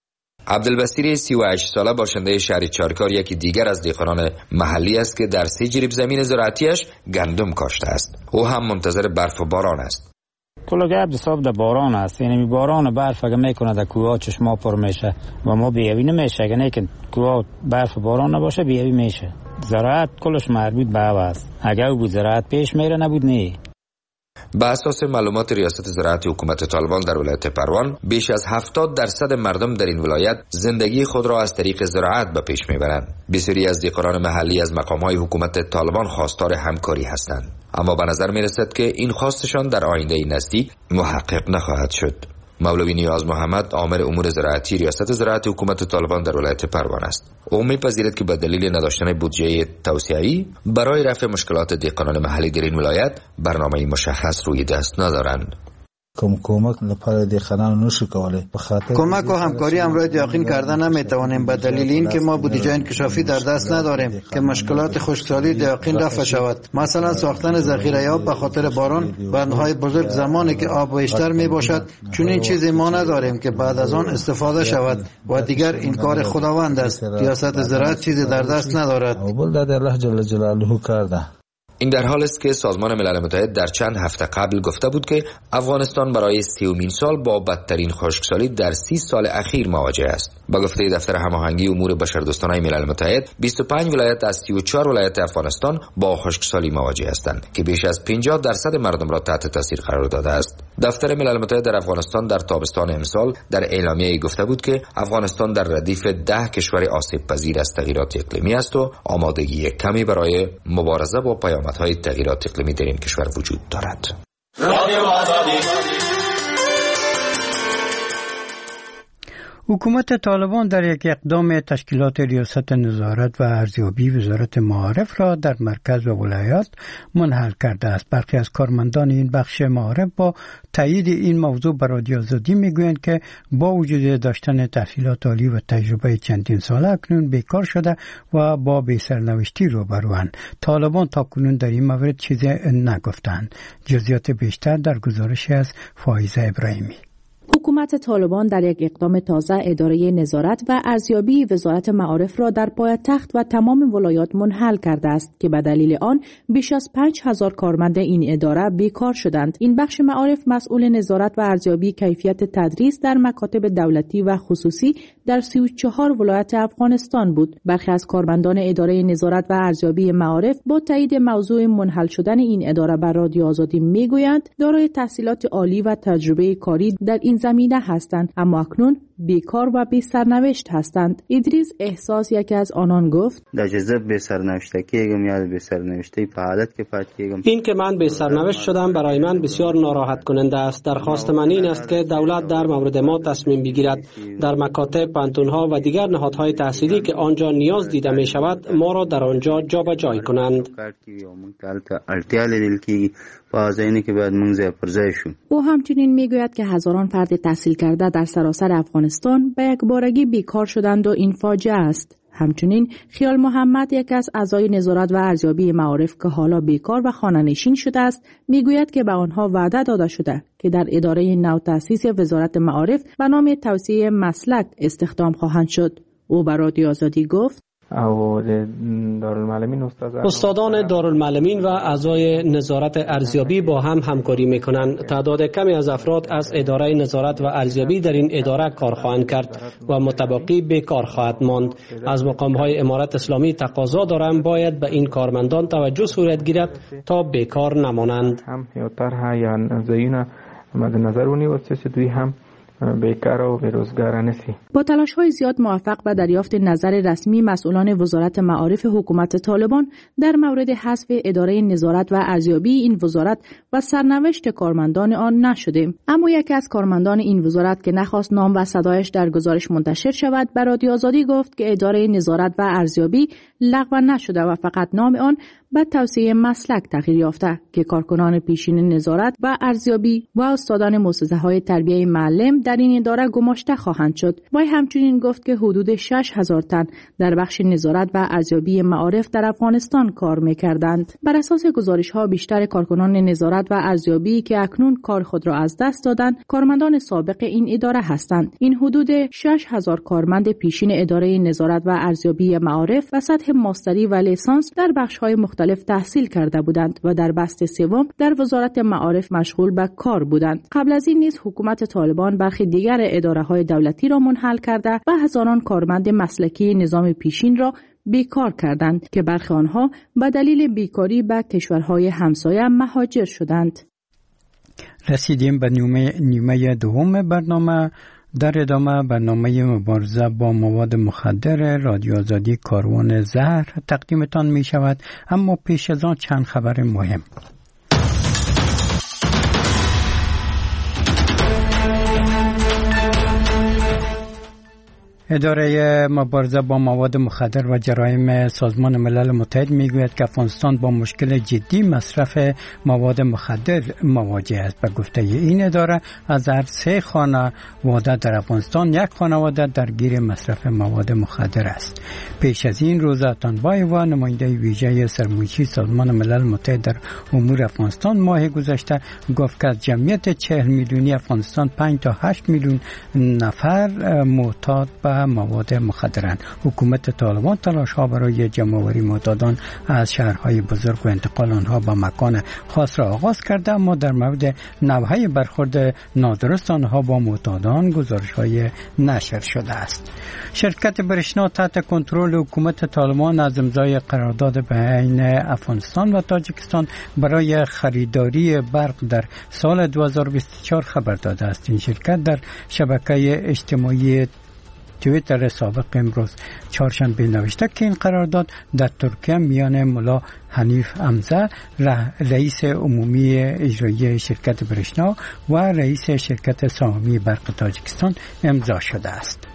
عبدالبصیر سی و هشت ساله باشنده شهر چاریکار یکی دیگر از دهقانان محلی است که در سه جریب زمین زراعتیش گندم کاشته است. او هم منتظر برف و باران است. کل گپ حساب در باران است، یعنی باران و برف اگه میکنه در کوه چشما پر میشه و ما بیابی نمیشه. اگه نه که کوه برف و باران نباشه بیابی میشه. زراعت کلش مربوط به هوا است. اگه بود زراعت پیش میره نبود نه. به اساس معلومات ریاست زراعت حکومت طالبان در ولایت پروان، بیش از هفتاد درصد مردم در این ولایت زندگی خود را از طریق زراعت به پیش میبرند. بسیاری از دهقانان محلی از مقام‌های حکومت طالبان خواستار همکاری هستند، اما به نظر میرسد که این خواستشان در آینده نزدیک محقق نخواهد شد. مولوی نیاز محمد آمر امور زراعتی ریاست زراعت حکومت طالبان در ولایت پروان است. او می‌پذیرد که به دلیل نداشتن بودجه توسعه‌ای برای رفع مشکلات دهقانان محلی در این ولایت برنامه‌ای مشخص روی دست ندارند. کمک لپاره دهقانان نشو کوله به خاطر کمک و همکاری امروز یقین کردن نمیتوانیم به دلیل اینکه ما بودجه انکشافی در دست نداریم که مشکلات خشکسالی یقین رفع شود. مثلا ساختن ذخیره آب به خاطر باران، بندهای بزرگ زمانی که آب بیشتر می باشد، چون این چیزی ما نداریم که بعد از آن استفاده شود و دیگر این کار خداوند است. ریاست زراعت چیزی در دست ندارد. اول داد الله جل جلاله کرده. این در حال است که سازمان ملل متحد در چند هفته قبل گفته بود که افغانستان برای سیومین سال با بدترین خشکسالی در سی سال اخیر مواجه است. با گفته دفتر هماهنگی امور بشردوستانه ملل متحد، بیست و پنج ولایت از سی و چهار ولایت افغانستان با خشکسالی مواجه هستند که بیش از پنجاه درصد مردم را تحت تاثیر قرار داده است. دفتر ملل متحد در افغانستان در تابستان امسال در اعلامیه‌ای گفته بود که افغانستان در ردیف ده کشور آسیب پذیر از تغییرات اقلیمی است و آمادگی کمی برای مبارزه با پیامدهای تغییرات اقلیمی در این کشور وجود دارد. حکومت طالبان در یک اقدام تشکیلات ریاست نظارت و ارزیابی وزارت معارف را در مرکز و ولایات منحل کرده است. برخی از کارمندان این بخش معارف با تایید این موضوع به رادیو آزادی میگویند که با وجود داشتن تحصیلات عالی و تجربه چندین ساله اکنون بیکار شده و با بی‌سرنوشتی روبروند. طالبان تاکنون در این مورد چیزی نگفتند. جزئیات بیشتر در گزارش از فائزه ابراهیمی. حکومت طالبان در یک اقدام تازه اداره نظارت و ارزیابی وزارت معارف را در پایتخت و تمام ولایات منحل کرده است که به دلیل آن بیش از پنج هزار کارمند این اداره بیکار شدند. این بخش معارف مسئول نظارت و ارزیابی کیفیت تدریس در مکاتب دولتی و خصوصی در سی و چهار ولایت افغانستان بود. برخی از کارمندان اداره نظارت و ارزیابی معارف با تایید موضوع منحل شدن این اداره بر رادیو آزادی میگویند دارای تحصیلات عالی و تجربه کاری در این زمینه هستند، اما اکنون بیکار و بی سرنوشت هستند. ادریس احساس یکی از آنان گفت: در جزب بی سرنوشتگیم یا بی سرنوشتی په حالت کې پاتې کېږم. این که من بی سرنوشت شدم برای من بسیار ناراحت کننده است. درخواست من این است که دولت در مورد ما تصمیم بگیرد در مکاتب، پانتون‌ها و دیگر نهادهای تحصیلی که آنجا نیاز دیده می شود ما را در آنجا جابجا کنند. او همچنین میگوید که هزاران فرد تحصیل کرده در سراسر افغانستان به یک بارگی بیکار شدند و این فاجعه است. همچنین خیال محمد، یک از اعضای نظارت و ارزیابی معارف که حالا بیکار و خانه‌نشین شده است، میگوید که به آنها وعده داده شده که در اداره نو تأسیس وزارت معارف به نام توسعه مسلک استخدام خواهند شد. او به رادیو آزادی گفت: استادان دارالمعلمین و اعضای نظارت ارزیابی با هم همکاری میکنند. تعداد کمی از افراد از اداره نظارت و ارزیابی در این اداره کار خواهند کرد و متبقی بیکار خواهد ماند. از مقام‌های امارت اسلامی تقاضا دارم باید به این کارمندان توجه صورت گیرد تا بیکار نمانند. هم یا طرح یا نظریه مد نظر ونیوسته چې دوی هم بیکار و بیروزگار نسی. با تلاش‌های زیاد موفق به دریافت نظر رسمی مسئولان وزارت معارف حکومت طالبان در مورد حذف اداره نظارت و ارزیابی این وزارت و سرنوشت کارمندان آن نشدیم. اما یکی از کارمندان این وزارت که نخواست نام و صدایش در گزارش منتشر شود به رادیو آزادی گفت که اداره نظارت و ارزیابی لغو نشده و فقط نام آن به توسعه مسلک تغییر یافته که کارکنان پیشین نظارت و ارزیابی و استادان مؤسسه‌های تربیت معلم در این اداره گماشته خواهند شد. وی همچنین گفت که حدود شش هزار تن در بخش نظارت و ارزیابی معارف در افغانستان کار می‌کردند. بر اساس گزارش‌ها بیشتر کارکنان نظارت و ارزیابی که اکنون کار خود را از دست دادند، کارمندان سابق این اداره هستند. این حدود شش هزار کارمند پیشین اداره نظارت و ارزیابی معارف و سطح ماستری و لیسانس در بخش‌های مختلف تحصیل کرده بودند و در بست سوم در وزارت معارف مشغول به کار بودند. قبل از این نیز حکومت طالبان برخی دیگر اداره‌های دولتی را منحل کرده و هزاران کارمند مسلکی نظام پیشین را بیکار کردند که برخی آنها به دلیل بیکاری به کشورهای همسایه مهاجر شدند. رسیدیم به نیمه, نیمه دوم برنامه. در ادامه برنامه مبارزه با مواد مخدر رادیو آزادی کاروان زهر تقدیمتان می شود، اما پیش از آن چند خبر مهم. اداره مبارزه با مواد مخدر و جرایم سازمان ملل متحد میگوید که افغانستان با مشکل جدی مصرف مواد مخدر مواجه است. به گفته این اداره از هر سه خانواده در افغانستان یک خانواده درگیر مصرف مواد مخدر است. پیش از این روزا تانبایوا نماینده ویژه سرمایه‌ای سازمان ملل متحد در امور افغانستان ماه گذشته گفت که از جمعیت چهل میلیونی افغانستان پنج تا هشت میلیون نفر معتاد به مواد مخدرند. حکومت طالبان تلاش ها برای جمع‌آوری معتادان از شهرهای بزرگ و انتقال آنها به مکان خاص را آغاز کرده، اما در مورد نوع برخورد نادرست آنها با معتادان گزارش های نشر شده است. شرکت برشنا تحت کنترل حکومت طالبان از امضای قرارداد بین افغانستان و تاجیکستان برای خریداری برق در سال دو هزار و بیست و چهار خبر داده است. این شرکت در شبکه اجتماعی توییتر سابق امروز چهارشنبه نوشته که این قرارداد در ترکیه میان ملا حنیف امزه رئیس عمومی اجرایی شرکت برشنا و رئیس شرکت سهامی برق تاجیکستان امضا شده است.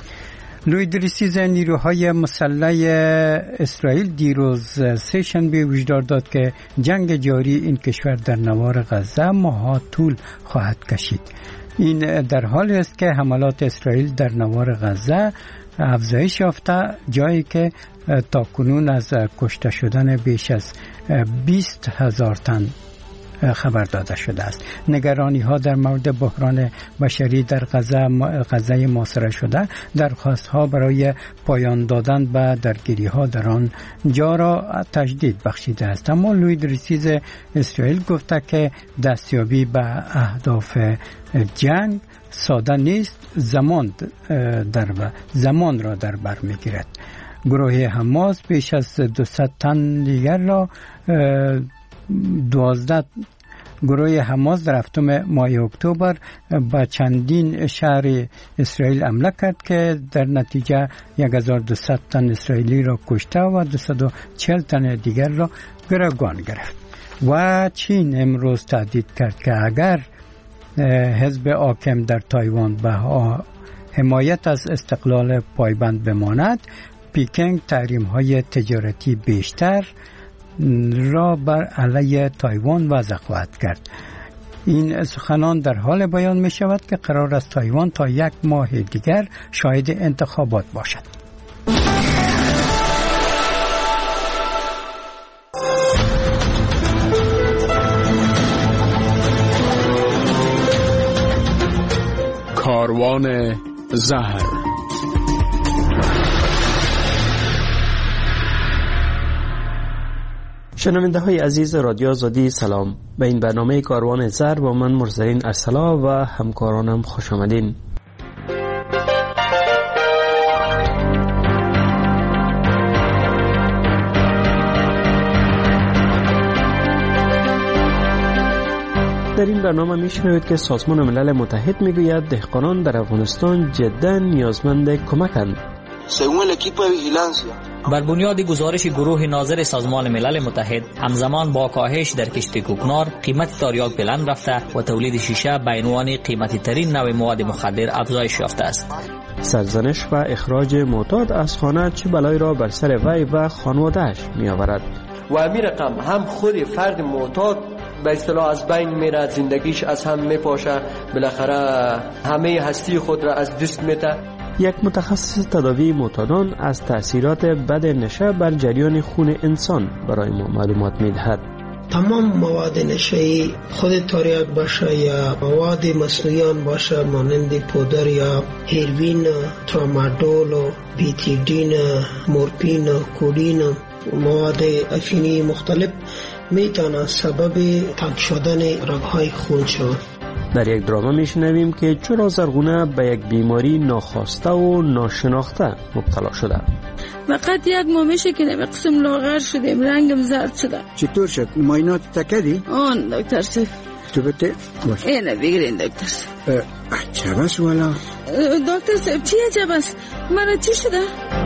لوید ریسیز نیروهای مسلح اسرائیل دیروز سه شنبه هشدار داد که جنگ جاری این کشور در نوار غزه ماه‌ها طول خواهد کشید. این در حالی است که حملات اسرائیل در نوار غزه افزایش یافته، جایی که تاکنون از کشته شدن بیش از بیست هزار تن خبر داده شده است. نگرانی ها در مورد بحران بشری در غزه غزه محاصره شده درخواست ها برای پایان دادن به درگیری ها در آن جا را تجدید بخشیده است. اما لوید ریسیز اسرائیل گفته که دستیابی به اهداف جنگ ساده نیست، زمان در زمان را در بر میگیرد. گروه حماس بیش از دویست تن دیگر را دوازده گروه حماس در هفتم ماه اکتبر به چندین شهر اسرائیل حمله کرد که در نتیجه هزار و دویست تن اسرائیلی را کشته و دویست و چهل تن دیگر را گروگان گرفت. و چین امروز تهدید کرد که اگر حزب حاکم در تایوان به حمایت از استقلال پایبند بماند، پکینگ تحریم‌های تجارتی بیشتر را بر علیه تایوان وضع خواهد کرد. این سخنان در حال بیان می شود که قرار است تایوان تا یک ماه دیگر شاهد انتخابات باشد. کاروان زهر. شنونده های عزیز رادیو آزادی سلام. به این برنامه کاروان زهر با من مرسلین ارسلا و همکارانم خوش آمدین. در این برنامه میشنوید که سازمان ملل متحد میگوید دهقانان در افغانستان جدا نیازمند کمکند. بر بنیاد گزارش گروه ناظر سازمان ملل متحد، همزمان با کاهش در کشت کوکنار، قیمت تریاک بلند رفته و تولید شیشه به عنوان قیمتی ترین نوع مواد مخدر افزایش یافته است. سرزنش و اخراج معتاد از خانه چه بلایی را بر سر وی و خانواده‌اش می آورد. و همین رقم هم خود فرد معتاد به اصطلاح از بین میره، زندگیش از هم میپاشه، بالاخره همه هستی خود را از دست میده. یک متخصص تداوی معتادان از تأثیرات بد نشه بر جریان خون انسان برای ما معلومات میدهد. تمام مواد نشه‌ای خود تریاک باشه یا مواد مصنوعی باشه مانند پودر یا هیروین، ترامادول، بیتیدین، مورفین، کودین، مواد افینی مختلف میتونه سبب تنگ شدن رگ‌های خون شود. در یک دراما میشنویم که چرا زرغونه به یک بیماری ناخواسته و ناشناخته مبتلا شده. فقط یک ماه میشه که به قسم لاغر شدیم، رنگم زرد شده. چطور شد؟ معاینات تکدی؟ آن دکتر صاحب. تو بته؟ باش. اینه بگیرین دکتر صاحب. عجب است والا. دکتر صاحب چی عجب است؟ مرا چی شده؟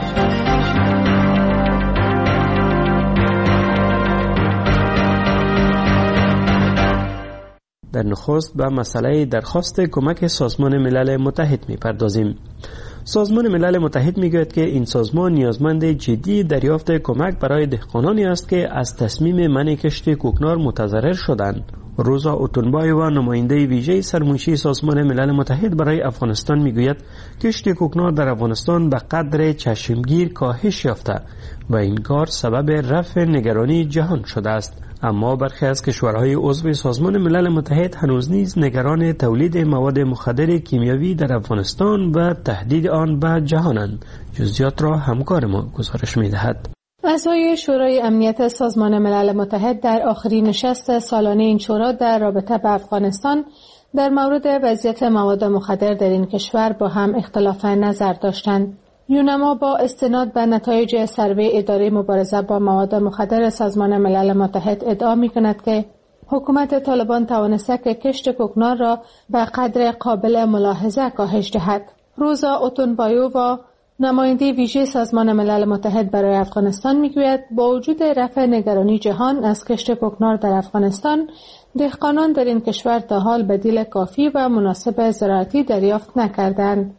در نخست به مسئله درخواست کمک سازمان ملل متحد می‌پردازیم. سازمان ملل متحد میگوید که این سازمان نیازمند جدی دریافت کمک برای دهقانانی است که از تصمیم منع کشت کوکنار متضرر شدند. روزا اوتونبای و نماینده ویژه سرمنشی سازمان ملل متحد برای افغانستان میگوید کشت کوکنار در افغانستان به قدر چشمگیر کاهش یافته و این کار سبب رفع نگرانی جهان شده است. اما برخی از کشورهای عضو سازمان ملل متحد هنوز نیز نگران تولید مواد مخدر کیمیاوی در افغانستان و تهدید آن به جهانند. جزئیات را همکار ما گزارش می‌دهد. اعضای شورای امنیت سازمان ملل متحد در آخرین نشست سالانه این شورا در رابطه با افغانستان در مورد وضعیت مواد مخدر در این کشور با هم اختلاف نظر داشتند. یونما با استناد به نتایج سروی اداره مبارزه با مواد مخدر سازمان ملل متحد ادعا می‌کند که حکومت طالبان توانسته که کشت کوکنار را به قدر قابل ملاحظه کاهش دهد. روزا اوتونبایو و نماینده ویژه سازمان ملل متحد برای افغانستان میگوید با وجود رفع نگرانی جهان از کشت کوکنار در افغانستان، دهقانان در این کشور تا حال بدیل کافی و مناسب زراعتی دریافت نکردند.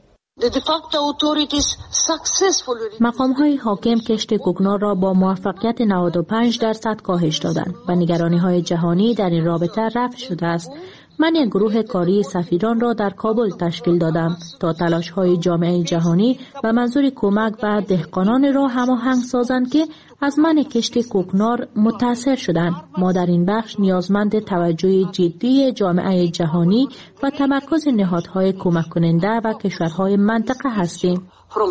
مقام‌های حاکم کشت کوکنار را با موفقیت نود و پنج درصد کاهش دادند و نگرانی‌های جهانی در این رابطه رفع شده است. من یک گروه کاری سفیران را در کابل تشکیل دادم تا تلاش‌های جامعه جهانی و منظور کمک به دهقانان را هماهنگ سازند که از منع کشت کوکنار متاثر شدند. ما در این بخش نیازمند توجه جدی جامعه جهانی و تمرکز نهادهای کمک کننده و کشورهای منطقه هستیم.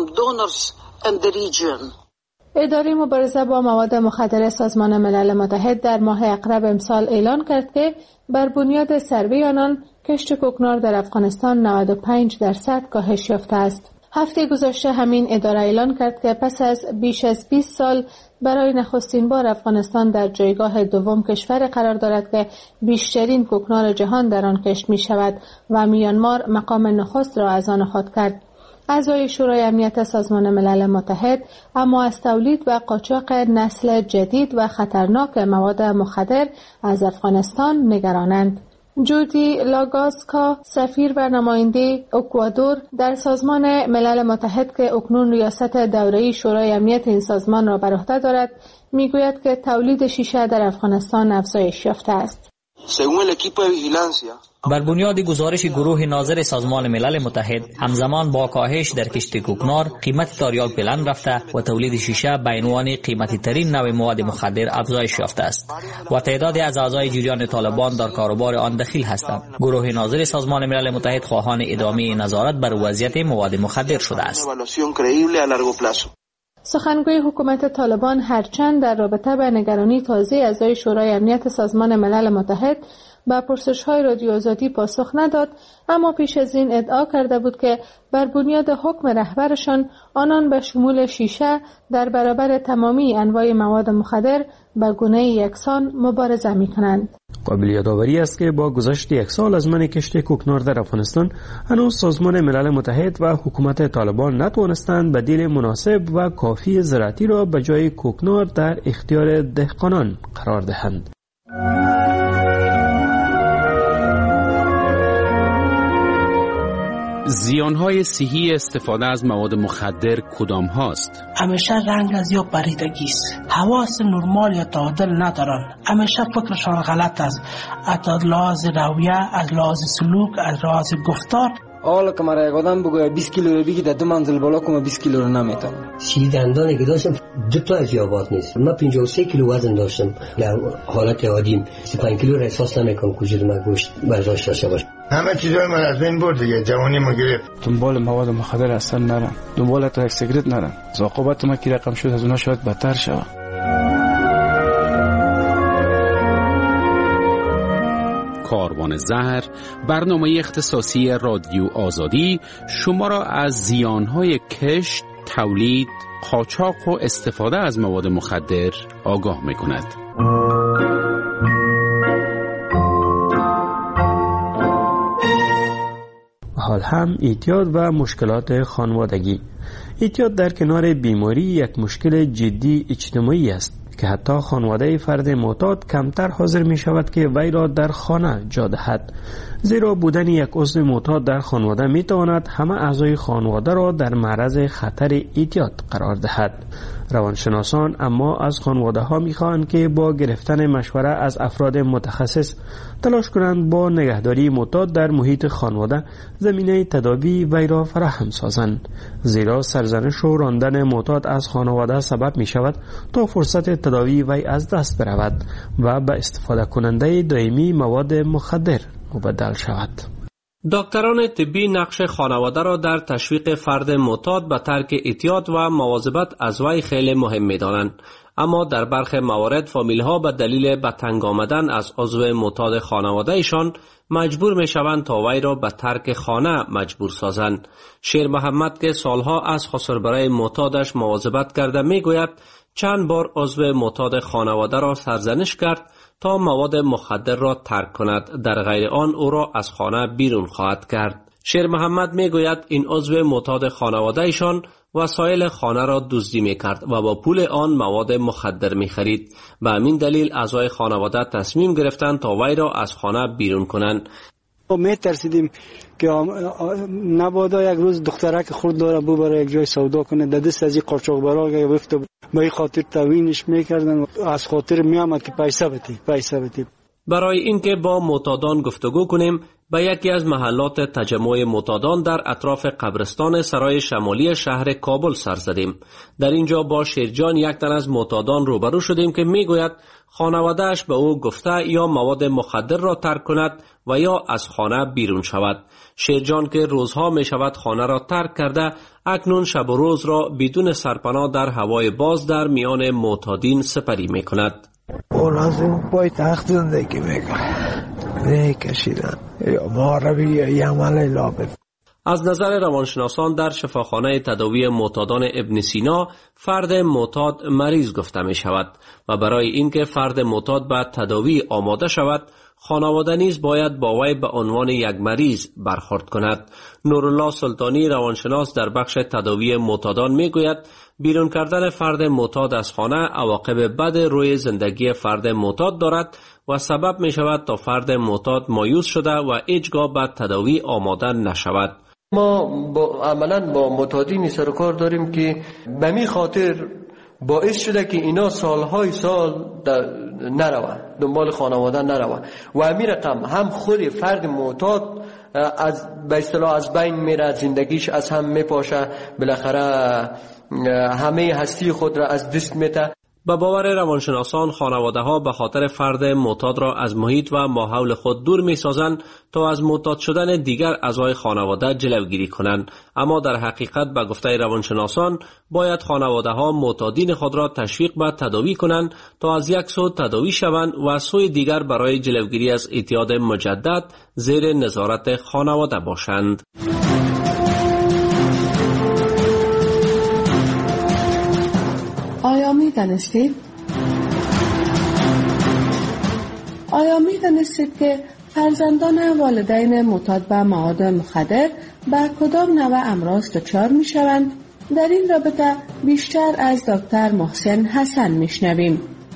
اداره مبارزه با مواد مخدر سازمان ملل متحد در ماه اقرب امسال اعلان کرد که بر بنیاد سروی آنان کشت کوکنار در افغانستان نود و پنج درصد کاهش یافته است. هفته گذشته همین اداره اعلان کرد که پس از بیش از بیست سال برای نخستین بار افغانستان در جایگاه دوم کشور قرار دارد که بیشترین کوکنار جهان در آن کشت می شود و میانمار مقام نخست را از آن خود کرد. اعضای شورای امنیت سازمان ملل متحد اما از تولید و قاچاق نسل جدید و خطرناک مواد مخدر از افغانستان نگرانند. جودی لاگاسکا، سفیر و نماینده اکوادور در سازمان ملل متحد که اکنون ریاست دوره‌ای شورای امنیت این سازمان را بر عهده دارد، میگوید که تولید شیشه در افغانستان افزایش یافته است. بر بنیاد گزارش گروه ناظر سازمان ملل متحد، همزمان با کاهش در کشت کوکنار، قیمت تریاک بلند رفته و تولید شیشه به عنوان قیمتی ترین نوع مواد مخدر افزایش یافته است و تعدادی از اعضای جریان طالبان در کاروبار آن دخیل هستند. گروه ناظر سازمان ملل متحد خواهان ادامه نظارت بر وضعیت مواد مخدر شده است. سخنگوی حکومت طالبان هرچند در رابطه با نگرانی تازه اعضای شورای امنیت سازمان ملل متحد به پرسش‌های رادیو آزادی پاسخ نداد، اما پیش از این ادعا کرده بود که بر بنیاد حکم رهبرشان آنان به شمول شیشه در برابر تمامی انواع مواد مخدر به گونه یکسان مبارزه می‌کنند. قابل یادآوری است که با گذشت یک سال از منع کشت کوکنار در افغانستان، هنوز سازمان ملل متحد و حکومت طالبان نتوانستند بدیل مناسب و کافی زراعتی را به جای کوکنار در اختیار دهقانان قرار دهند. زیانهای صحی استفاده از مواد مخدر کدام هاست؟ همیشه رنگ از یا پریدگی است. حواس نرمال یا تعادل ندارن. همیشه فکرشان غلط است. از لحاظ رویه، از لحاظ سلوک، از لحاظ گفتار. حالا که مرا یک آدم بگوید بیست کیلو رو بگی در دو منزل بالا کنم بیست کیلو رو نمیتونم. سی دندانی که داشتم دو تا اضافات نیست. من پنجاه و سه کیلو وزن داشتم. در حالت عادیم سی و پنج کیلو را احساس نمیکنم که وجود من گوشت برداشت داشته باشه. همه چیزای من از بین برد دیگه. جوانی ما گرفت. دنبال مواد مخدر اصلا نرم. دنبال تا یک سیگرت نرم. عاقبت ما کی رقم شد از اونها شاید بدتر شود. کاروان زهر، برنامه اختصاصی رادیو آزادی شما را از زیانهای کشت، تولید، قاچاق و استفاده از مواد مخدر آگاه می کند. حال هم اعتیاد و مشکلات خانوادگی. اعتیاد در کنار بیماری یک مشکل جدی اجتماعی است که حتی خانواده فرد معتاد کمتر حاضر می شود که وی را در خانه جا دهد، زیرا بودن یک عضو معتاد در خانواده می تواند همه اعضای خانواده را در معرض خطر اعتیاد قرار دهد. روانشناسان اما از خانواده ها می خواهند که با گرفتن مشوره از افراد متخصص تلاش کنند با نگهداری معتاد در محیط خانواده زمینه تداوی وی را فراهم سازند، زیرا سرزنش و راندن معتاد از خانواده سبب می شود تا فرصت تداوی وی از دست برود و به استفاده کننده دائمی مواد مخدر مبدل شود. دکتران طبی نقش خانواده را در تشویق فرد معتاد به ترک اعتیاد و مواظبت از وی خیلی مهم می‌دانند، اما در برخی موارد فامیل‌ها به دلیل به تنگ آمدن از عضو معتاد خانواده ایشان مجبور می‌شوند تا وی را به ترک خانه مجبور سازند. شیر محمد که سالها از خسربرای معتادش مواظبت کرده می‌گوید چند بار عضو معتاد خانواده را سرزنش کرد تا مواد مخدر را ترک کند، در غیر آن او را از خانه بیرون خواهد کرد. شیر محمد می گوید این عضو معتاد خانواده ایشان وسایل خانه را دزدی می کرد و با پول آن مواد مخدر می خرید. به همین دلیل اعضای خانواده تصمیم گرفتند تا وی را از خانه بیرون کنند. می ترسیدیم که نبادا یک روز دخترک خورد داره ببره یک جای سودا کنه، در دست از این قاچاقبرا گرفته، به این خاطر توینش میکردن، از خاطر میامد که پیسه بده پیسه بده. برای اینکه با معتادان گفتگو کنیم به یکی از محلات تجمع معتادان در اطراف قبرستان سرای شمالی شهر کابل سر زدیم. در اینجا با شیرجان یک تن از معتادان روبرو شدیم که میگوید خانواده‌اش به او گفته یا مواد مخدر را ترک کند و یا از خانه بیرون شود. شیرجان که روزها می شود خانه را ترک کرده، اکنون شب و روز را بدون سرپناه در هوای باز در میان معتادین سپری می کند. اون از اون پای تخت زندگی میکنه میکشیدن یا ماروی یا یمل لابد. از نظر روانشناسان در شفاخانه تداوی معتادان ابن سینا فرد معتاد مریض گفته می شود و برای اینکه فرد معتاد به تداوی آماده شود خانواده نیز باید با وی به عنوان یک مریض برخورد کند. نورالله سلطانی روانشناس در بخش تداوی معتادان می گوید بیرون کردن فرد معتاد از خانه عواقب بد روی زندگی فرد معتاد دارد و سبب می شود تا فرد معتاد مایوس شده و هیچگاه به تداوی آماده نشود. ما با عملاً با معتادینی سر و کار داریم که به می خاطر باعث شده که اینا سالهای سال نروه دنبال خانواده نروه و همین رقم هم خود فرد معتاد از به اصطلاح از بین میره، زندگیش از هم میپاشه، بالاخره همه هستی خود را از دست میده. به باور روانشناسان خانواده ها به خاطر فرد معتاد را از محیط و ماحول خود دور می سازند تا از معتاد شدن دیگر اعضای خانواده جلوگیری کنند، اما در حقیقت به گفته روانشناسان باید خانواده ها معتادین خود را تشویق به تداوی کنند تا از یک سو تداوی شوند و سوی دیگر برای جلوگیری از اعتیاد مجدد زیر نظارت خانواده باشند. آیا می دانستید؟ آیا می دانستید که فرزندان والدین معتاد به مواد مخدر به کدام نوع امراض دچار می شوند؟ در این رابطه بیشتر از دکتر محسن حسن می شنویم.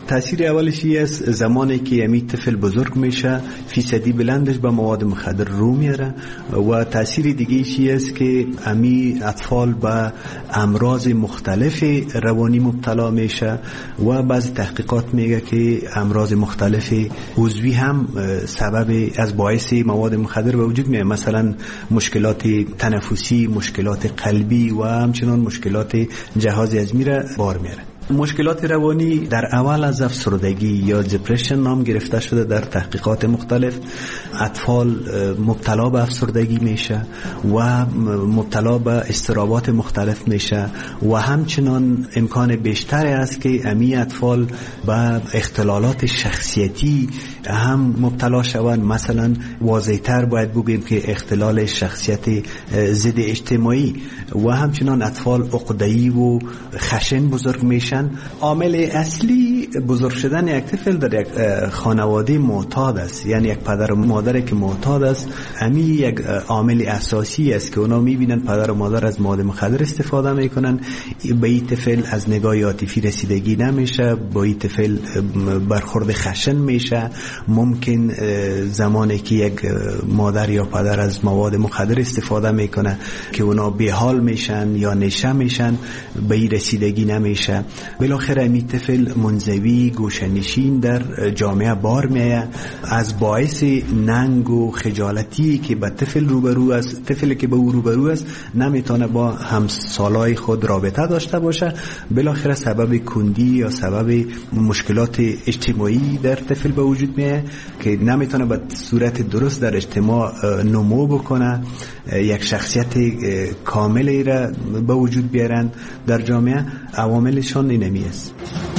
تاثیر اولش است زمانی که امی طفل بزرگ میشه فیصدی بلندش به مواد مخدر رو میاره و تاثیر دیگه چی است که امی اطفال به امراض مختلف روانی مبتلا میشه و بعضی تحقیقات میگه که امراض مختلف عضوی هم سبب از باعث مواد مخدر به وجود میاد، مثلا مشکلات تنفسی، مشکلات قلبی و همچنان مشکلات جهاز هضمی را بار میاره. مشکلات روانی در اول از افسردگی یا دپرشن نام گرفته شده. در تحقیقات مختلف اطفال مبتلا به افسردگی میشه و مبتلا به اضطرابات مختلف میشه و همچنان امکان بیشتر است که امی اطفال به اختلالات شخصیتی هم مبتلا شوند. مثلا واضح‌تر باید بگیم که اختلال شخصیت ضد اجتماعی و همچنان اطفال عقده‌ای و خشن بزرگ میشن. عامل اصلی بزرگ شدن یک طفل در یک خانواده معتاد است، یعنی یک پدر و مادر که معتاد است. همین یک عامل اساسی است که اونا میبینن پدر و مادر از مواد مخدر استفاده میکنن، به این طفل از نگاه عاطفی رسیدگی نمیشه، با این طفل برخورد خشن میشه. ممکن زمانی که یک مادر یا پدر از مواد مخدر استفاده میکنه که اونا بی‌حال میشن یا نشه میشن، به این رسیدگی نمیشه. بالاخره امی طفل منزوی گوشه‌نشین در جامعه بار میه، از باعث ننگ و خجالتی که به طفل روبرو است، طفلی که به او روبرو است نمیتونه با همسالای خود رابطه داشته باشه، بالاخره سبب کندی یا سبب مشکلات اجتماعی در طفل به وجود میه که نمیتونه به صورت درست در اجتماع نمو بکنه، یک شخصیت کاملی را به وجود بیارن در جامعه. عواملشان اینمی است.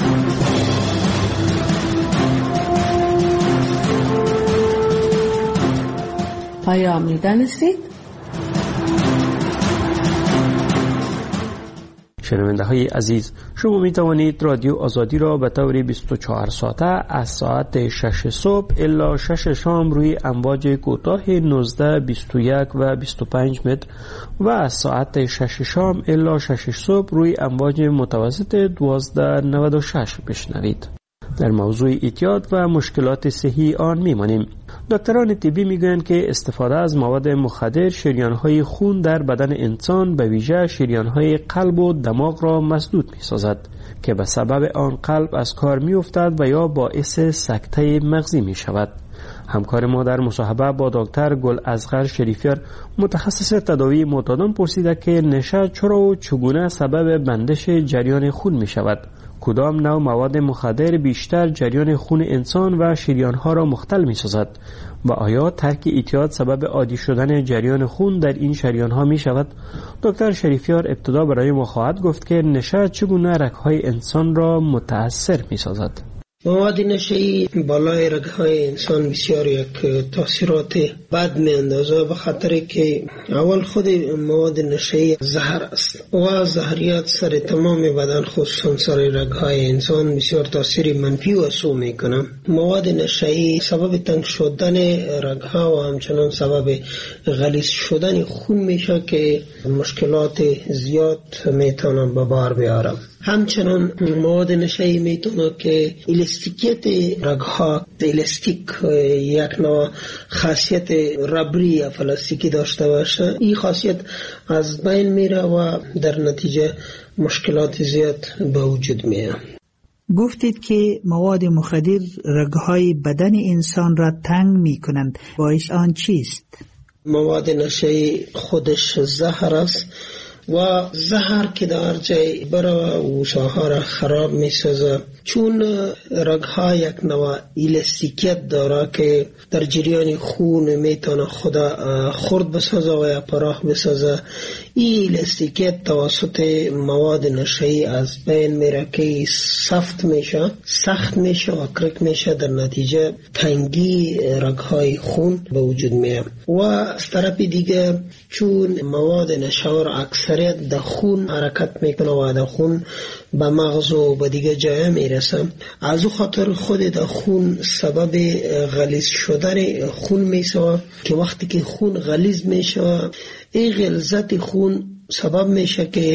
آیا می‌دانستید؟ شنونده های عزیز، شما می توانید رادیو آزادی را به طور بیست و چهار ساعته از ساعت شش صبح الی شش شام روی امواج کوتاه نوزده، بیست و یک و بیست و پنج متر و از ساعت شش شام الی شش صبح روی امواج متوسط دوازده نود و شش بشنوید. در موضوع اعتیاد و مشکلات صحی آن میمانیم. دکتران طبی میگویند که استفاده از مواد مخدر شریان‌های خون در بدن انسان به ویژه شریان‌های قلب و دماغ را مسدود می‌سازد که به سبب آن قلب از کار می‌افتد و یا باعث سکته مغزی می‌شود. همکار ما در مصاحبه با دکتر گل اصغر شریفیار متخصص تداوی معتادان پرسیده که نشه چرا و چگونه سبب بندش جریان خون می‌شود؟ کدام نوع مواد مخدر بیشتر جریان خون انسان و شریان‌ها را مختل می‌سازد و آیا ترک اعتیاد سبب عادی شدن جریان خون در این شریان‌ها می‌شود؟ دکتر شریفیار ابتدا برای ما خواهد گفت که نشه چگونه رگ‌های انسان را متأثر می‌سازد. مواد نشه‌ای بالای رگ‌های انسان بسیار یک تاثیرات بد می‌اندازه، به خاطر که اول خود مواد نشه‌ای زهر است و زهریات سر تمام بدن خصوصا سر رگ‌های انسان بسیار تاثیر منفی و سو می‌کنه. مواد نشه‌ای سبب تنگ شدن رگ‌ها و همچنان سبب غلیظ شدن خون میشه که مشکلات زیاد میتونه به بار بیاره. همچنان مواد نشه‌ای میتونه که الاستیکیت رگ‌ها، الاستیک یک نوع خاصیت ربری یا پلاستیکی داشته باشه، این خاصیت از بین میره و در نتیجه مشکلات زیاد به وجود میاد. گفتید که مواد مخدر رگ‌های بدن انسان را تنگ میکنند، باعث آن چیست؟ مواد نشه‌ای خودش زهر است و زهر که در جای برای وشاها را خراب می سازه، چون رگها یک نوع الاستیکیت داره که در جریان خون می تونه خدا خرد بسازه و یا پراخ بسازه. این الاستیکیت توسط مواد نشه‌ای از بین میره که سفت میشه، سخت میشه و کرک میشه، در نتیجه تنگی رگهای خون به وجود میاد. و از طرف دیگه چون مواد نشه‌آور اکثریت در خون حرکت میکنه و در خون به مغز و به دیگه جای میرسه، از او خاطر خود در خون سبب غلیظ شدن خون میشه که وقتی که خون غلیظ میشه این غلظت خون سبب میشه که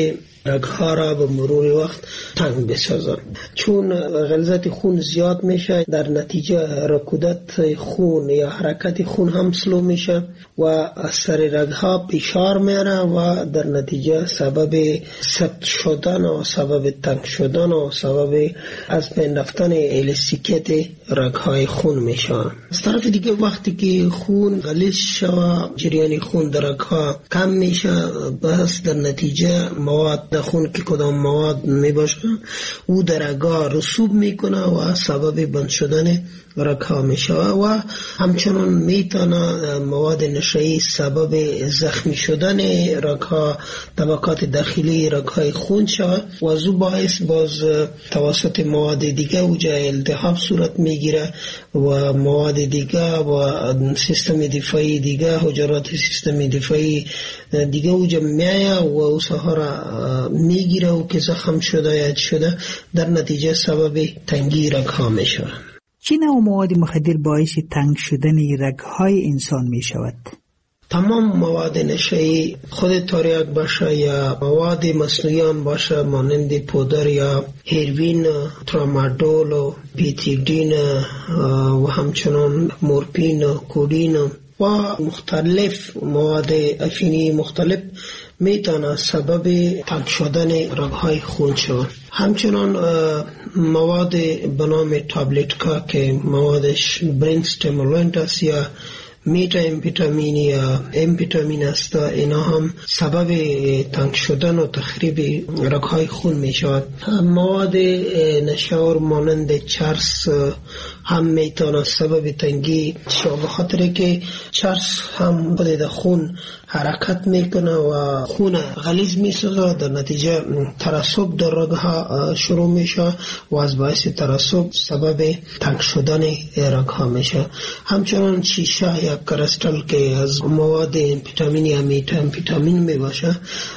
رگها را به مرور وقت تنگ بسازن. چون غلظت خون زیاد میشه، در نتیجه رکودت خون یا حرکت خون هم سلو میشه و از سر رگها فشار میره و در نتیجه سبب سفت شدن و سبب تنگ شدن و سبب از بین رفتن الاستیکیت رگهای خون میشه. از طرف دیگه وقتی که خون غلیظ شوه، جریان خون در رگها کم میشه، بس در نتیجه مواد در خون که کدام مواد میباشه او در رگها رسوب میکنه و سبب بند شدن رگها میشه و همچنان میتونه مواد نشه‌ای سبب زخمی شدن رگها، طبقات داخلی رگهای خون شود و از او باعث باز توسط مواد دیگه اوجا التهاب صورت میگیره و مواد دیگه و سیستم دفاعی دیگه، حجرات سیستم دفاعی دیگه اوجا میایه و او سهارا میگیره و که زخم شده یا شده در نتیجه سبب تنگی رگها میشه. چه نوع مواد مخدر باعث تنگ شدن رگهای انسان می شود؟ تمام مواد نشه‌ای، خود تریاک باشه یا مواد مصنوعی باشه مانند پودر یا هیروین، ترامادول و پیتیدین و همچنان مورفین، کودین و مختلف مواد افینی مختلف میتونه سبب تنگ شدن رگهای خون شود. همچنان مواد به نام تابلتکا که موادش برین استیمولانت است یا میتا امفیتامین یا امفیتامین است، اینا هم سبب تنگ شدن و تخریب رگهای خون می شود. مواد نشور مانند چرس هم میتونه سبب تنگی شود، بخاطر که چرس هم در خون حرکت میکنه و خون غلیظ میسازه، در نتیجه ترسب در رگها شروع میشه و از باعث ترسب سبب تنگ شدن رگها میشه. همچنان شیشه یا کرستال که از مواد امفیتامین یا میتا امفیتامین میباشه،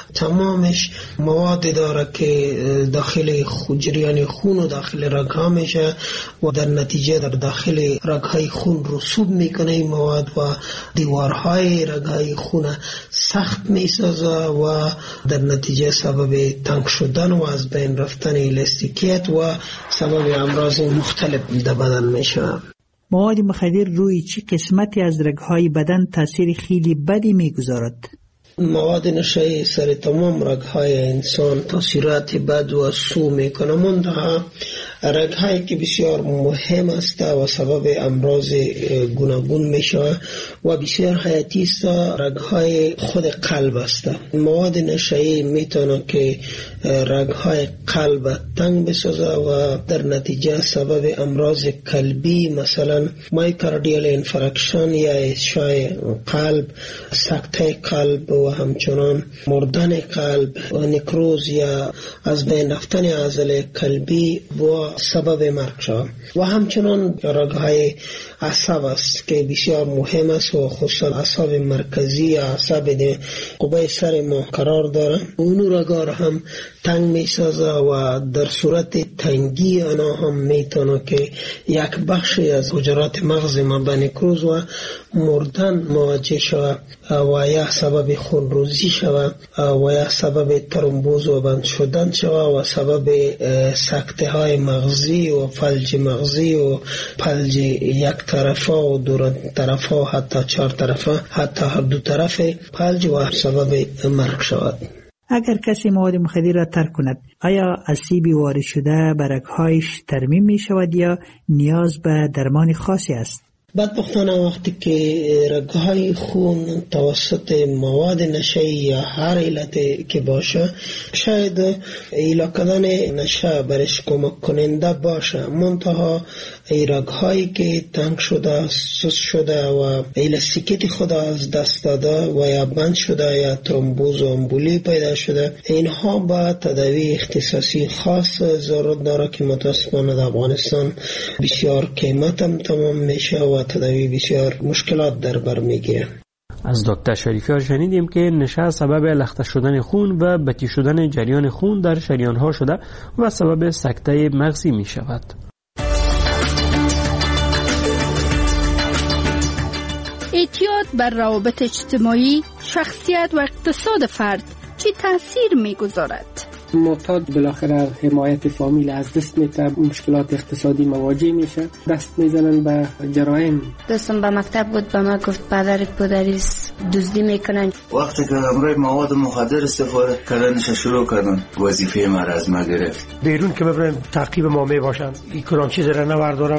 تمامش مواد داره که داخل جریان خون و داخل رگها میشه و در نتیجه در داخل رگهای خون رسوب میکنه این مواد و دیوارهای رگهای خون سخت میسازه و در نتیجه سبب تنگ شدن و از بین رفتن الاستیکیت و سبب امراض مختلف در بدن میشه. مواد مخدر روی چه قسمتی از رگهای بدن تاثیر خیلی بدی میگذارد؟ مواد نشه‌ای سر تمام رگهای انسان تاثیرات بد و سو میکنه، منتها رگهایی که بسیار مهم است و سبب امراض گوناگون میشه و بسیار حیاتی است، رگهای خود قلب است. مواد نشه‌ای میتونه که رگهای قلب تنگ بسازه و در نتیجه سبب امراض قلبی مثلا مایوکاردیال انفارکشن یا اشعاع قلب، سکته قلب و همچنان مردن قلب و نکروز یا از بین رفتن عضله قلبی و سبب مرگ شود. و همچنان رگهای عصب است که بسیار مهم است و خصوصا عصب مرکزی یا عصب قبه سر ما قرار داره، اون رگها هم تنگ می سازه و در صورت تنگی آنها هم میتونه که یک بخشی از حجرات مغز ما به نکروز و مردن مواجه شود و یا سبب خونریزی شود و یا سبب ترومبوز و بند شدن شود و سبب سکته های مغزی و فلج مغزی و فلج یک طرفه و دو طرفه و حتی چهار طرفه، حتی هر دو طرف فلج و سبب مرگ شود. اگر کسی مواد مخدر را ترک کند، آیا اسیبی وارد شده به رگهایش ترمیم می شود یا نیاز به درمان خاصی است؟ بدبختانه وقتی که رگهای خون توسط مواد نشه‌ای یا هر علت که باشه، شاید ایلا کردن نشه برش کمک کننده باشه، منتها ای رگهایی که تنگ شده، سوس شده و الاستیکیت خود از دست داده و یا بند شده یا ترومبوز و امبولی پیدا شده، اینها با تداوی اختصاصی خاص ضرورت داره که متاسفانه در افغانستان بسیار قیمت هم تمام میشه و تداوی بسیار مشکلات در بر میگیره. از دکتر شریفیار شنیدیم که نشه سبب لخته شدن خون و بطی شدن جریان خون در شریانها شده و سبب سکته مغزی می شود. اعتیاد بر روابط اجتماعی، شخصیت و اقتصاد فرد چه تأثیر می گذارد؟ معتاد بالاخره حمایت فامیل از دست میده، مشکلات اقتصادی مواجه میشه، دست میزنن به جرایم. دوستم به مکتب بود، به ما گفت پدرت پدریست دزدی میکنن. وقتی که امروی مواد مخدر استفاده کردنش شروع کردن، وظیفه ما را از ما گرفت. بیرون که ببرن تعقیب ما میباشن، این کدام چیز را نبردارم.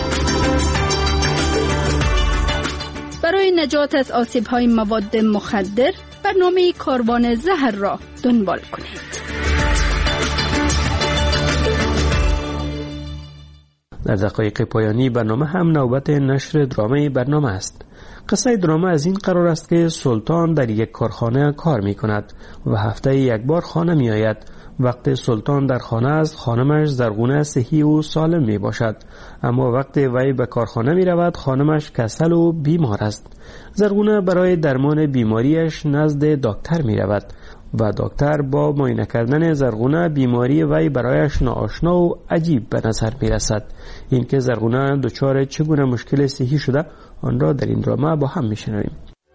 برای نجات از آسیب‌های مواد مخدر برنامه کاروان زهر را دنبال کنید. در دقایق پایانی برنامه هم نوبت نشر درامه برنامه است. قصه درامه از این قرار است که سلطان در یک کارخانه کار می کند و هفته یک بار خانه می آید. وقتی سلطان در خانه است، خانمش زرغونه صحی و سالم می باشد، اما وقتی وی به کارخانه می رود خانمش کسل و بیمار است. زرغونه برای درمان بیماریش نزد دکتر می رود و دکتر با معاینه کردن زرغونه بیماری وی برایش ناآشنا و عجیب به نظر می رسد. اینکه زرغونه دچار چگونه مشکل صحی شده آن را در این درامه با هم می شنویم.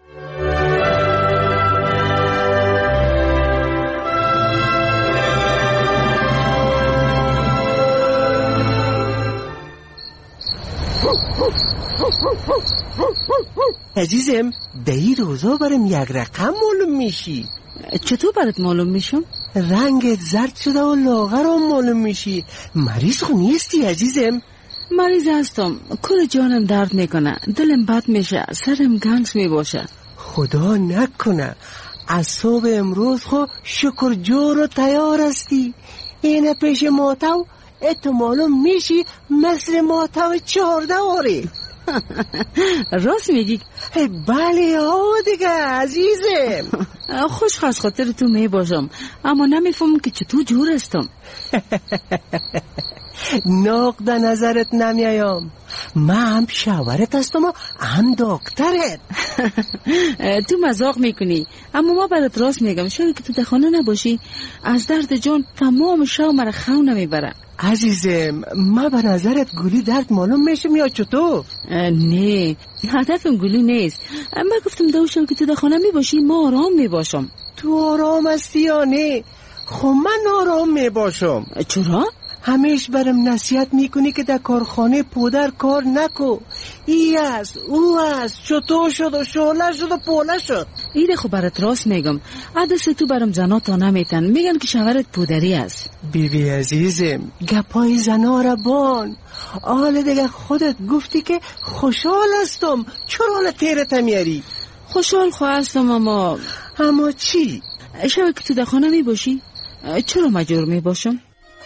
عزیزم در این روزا برم یک رقم معلوم میشی. چطور برات معلوم میشم؟ رنگت زرد شده و لاغرم معلوم میشی. مریض خو نیستی عزیزم؟ مریض هستم، کل جانم درد میکنه، دلم بد میشه، سرم گنگس میباشه. خدا نکنه از صبح امروز خو شکر جور و تیار هستی. اینه پیش ماتو اتو معلوم میشی مثل ماتو چهارده آره. راست میگی؟ بله ها دیگه عزیزم. خوش از خاطر تو میباشم، اما نمیفهمم که چطور جور هستم. نقد نظرت نمیایم. من هم شاورت هستم و هم دکترت. تو مزاق میکنی، اما ما برات راست میگم. شاید که تو در خانه نباشی از درد جان تمام شو مرا خو نمیبره. عزیزم ما به نظرت گولی درد معلوم میشم یا چطور؟ نه هدفم گولی نیست. من گفتم دوشم که تو در خانه میباشی ما آرام میباشم. تو آرام هستی یا نه؟ خب من آرام میباشم. چرا؟ همیش برم نصیحت میکنی که در کارخانه پودر کار نکو. ای است او است چطور شد و شعله شد و پوله شد. ایده خب برات راست میگم. عدس تو برم زنا تا نمیتن، میگن که شوهرت پودری است. بی بی عزیزم گپای زنا را بان. آل دیگه خودت گفتی که خوشحال هستم، چرا تیرت میاری؟ خوشحال خو هستم اما اما چی؟ شبه که تو در خانه میباشی چرا مجبور میباشم؟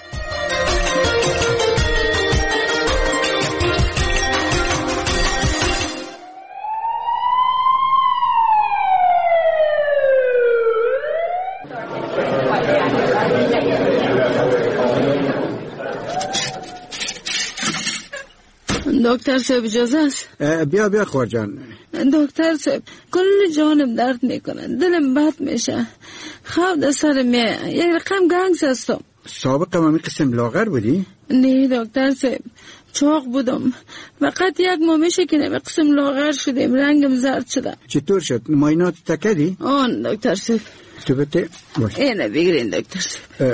دکتر صاحب اجازه است؟ بیا بیا خور جان. دکتر صاحب کل جانم درد میکنه، دلم بد میشه، خواب در سر میه، یک رقم گنگس هستم. سابق همین قسم لاغر بودی؟ نه دکتر صاحب چاق بودم، فقط یک ماه میشه که نمی قسم لاغر شدیم، رنگم زرد شده. چطور شد؟ معاینات تکدی؟ آن دکتر صاحب. تو بته باش. اینه بگیرین دکتر صاحب.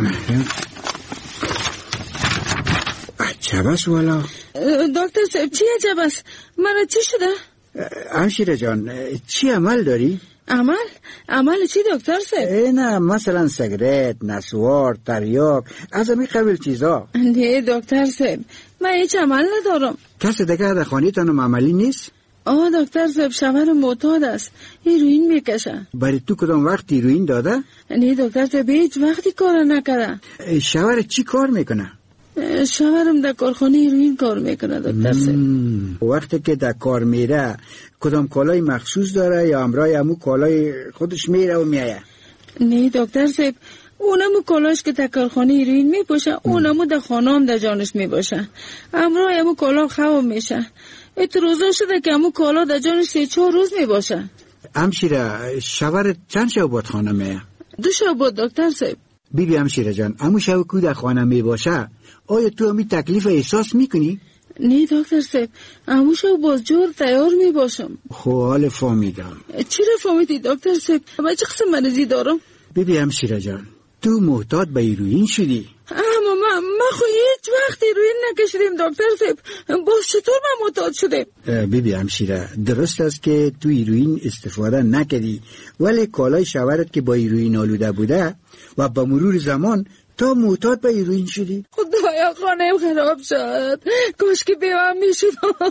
عجب است والا. دکتر صاحب چی عجب است؟ من چی شده؟ همشیره جان چی عمل داری؟ عمل؟ عمل چی دکتر صاحب؟ نه مثلا سیگرت، نسوار، تریاک، از همین قبیل چیزا. نه دکتر صاحب من هیچ عمل ندارم. کسی دیگه در خانه تانم عملی نیست؟ آه دکتر صاحب شوهر معتاد است، هیروئین میکشه. برای تو کدام وقت هیروئین داده؟ نه دکتر صاحب هیچ وقتی کار نکرده. شوهر چی کار میکنه؟ شوهرم در کارخانه هیروئین کار میکنه دکتر صاحب. وقتی که در کار میره کدام کالای مخصوص داره یا همراه همو کالای خودش میره و میایه؟ نه دکتر صاحب اونمو کالاش که در کارخانه هیروئین میپوشه، اونمو در خانه هم در جانش میباشه، همراه همو کالا خواب میشه. ات روزا شده که همو کالا در جانش سه چهار روز میباشه. همشیره شوهر چند شب بود خانه میه؟ دو شب بود دکتر صاحب. بی بی همشیره جان همو شب که در خانه میباشه آیا تو همی تکلیف احساس میکنی؟ نه دکتر صاحب همو شب باز جور تیار میباشم. خب حال فهمیدم. چرا فهمیدی دکتر صاحب؟ من چه قسم مریضی دارم؟ بی بی همشیره جان تو محتاط به هیروئین شدی. اما ما ما خو هیچ وقت هیروئین نکشیدیم دکتر صاحب. باز چطور ما معتاد شدیم؟ بیبی همشیره، درست است که تو هیروئین استفاده نکردی، ولی کالای شوهرت که با هیروئین آلوده بوده و با مرور زمان تا معتاد به هیروئین شدی. خدایا خانه‌ام خراب شد، کاش که بیوم میشد.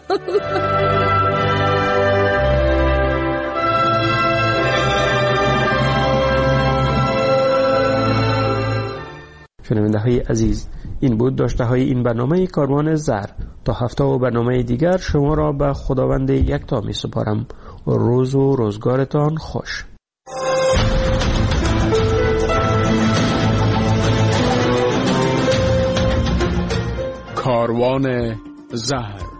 شنونده های عزیز، این بود داشته های این برنامه کاروان زهر. تا هفته و برنامه دیگر شما را به خداوند یکتا می سپارم. روز و روزگارتان خوش. کاروان زهر.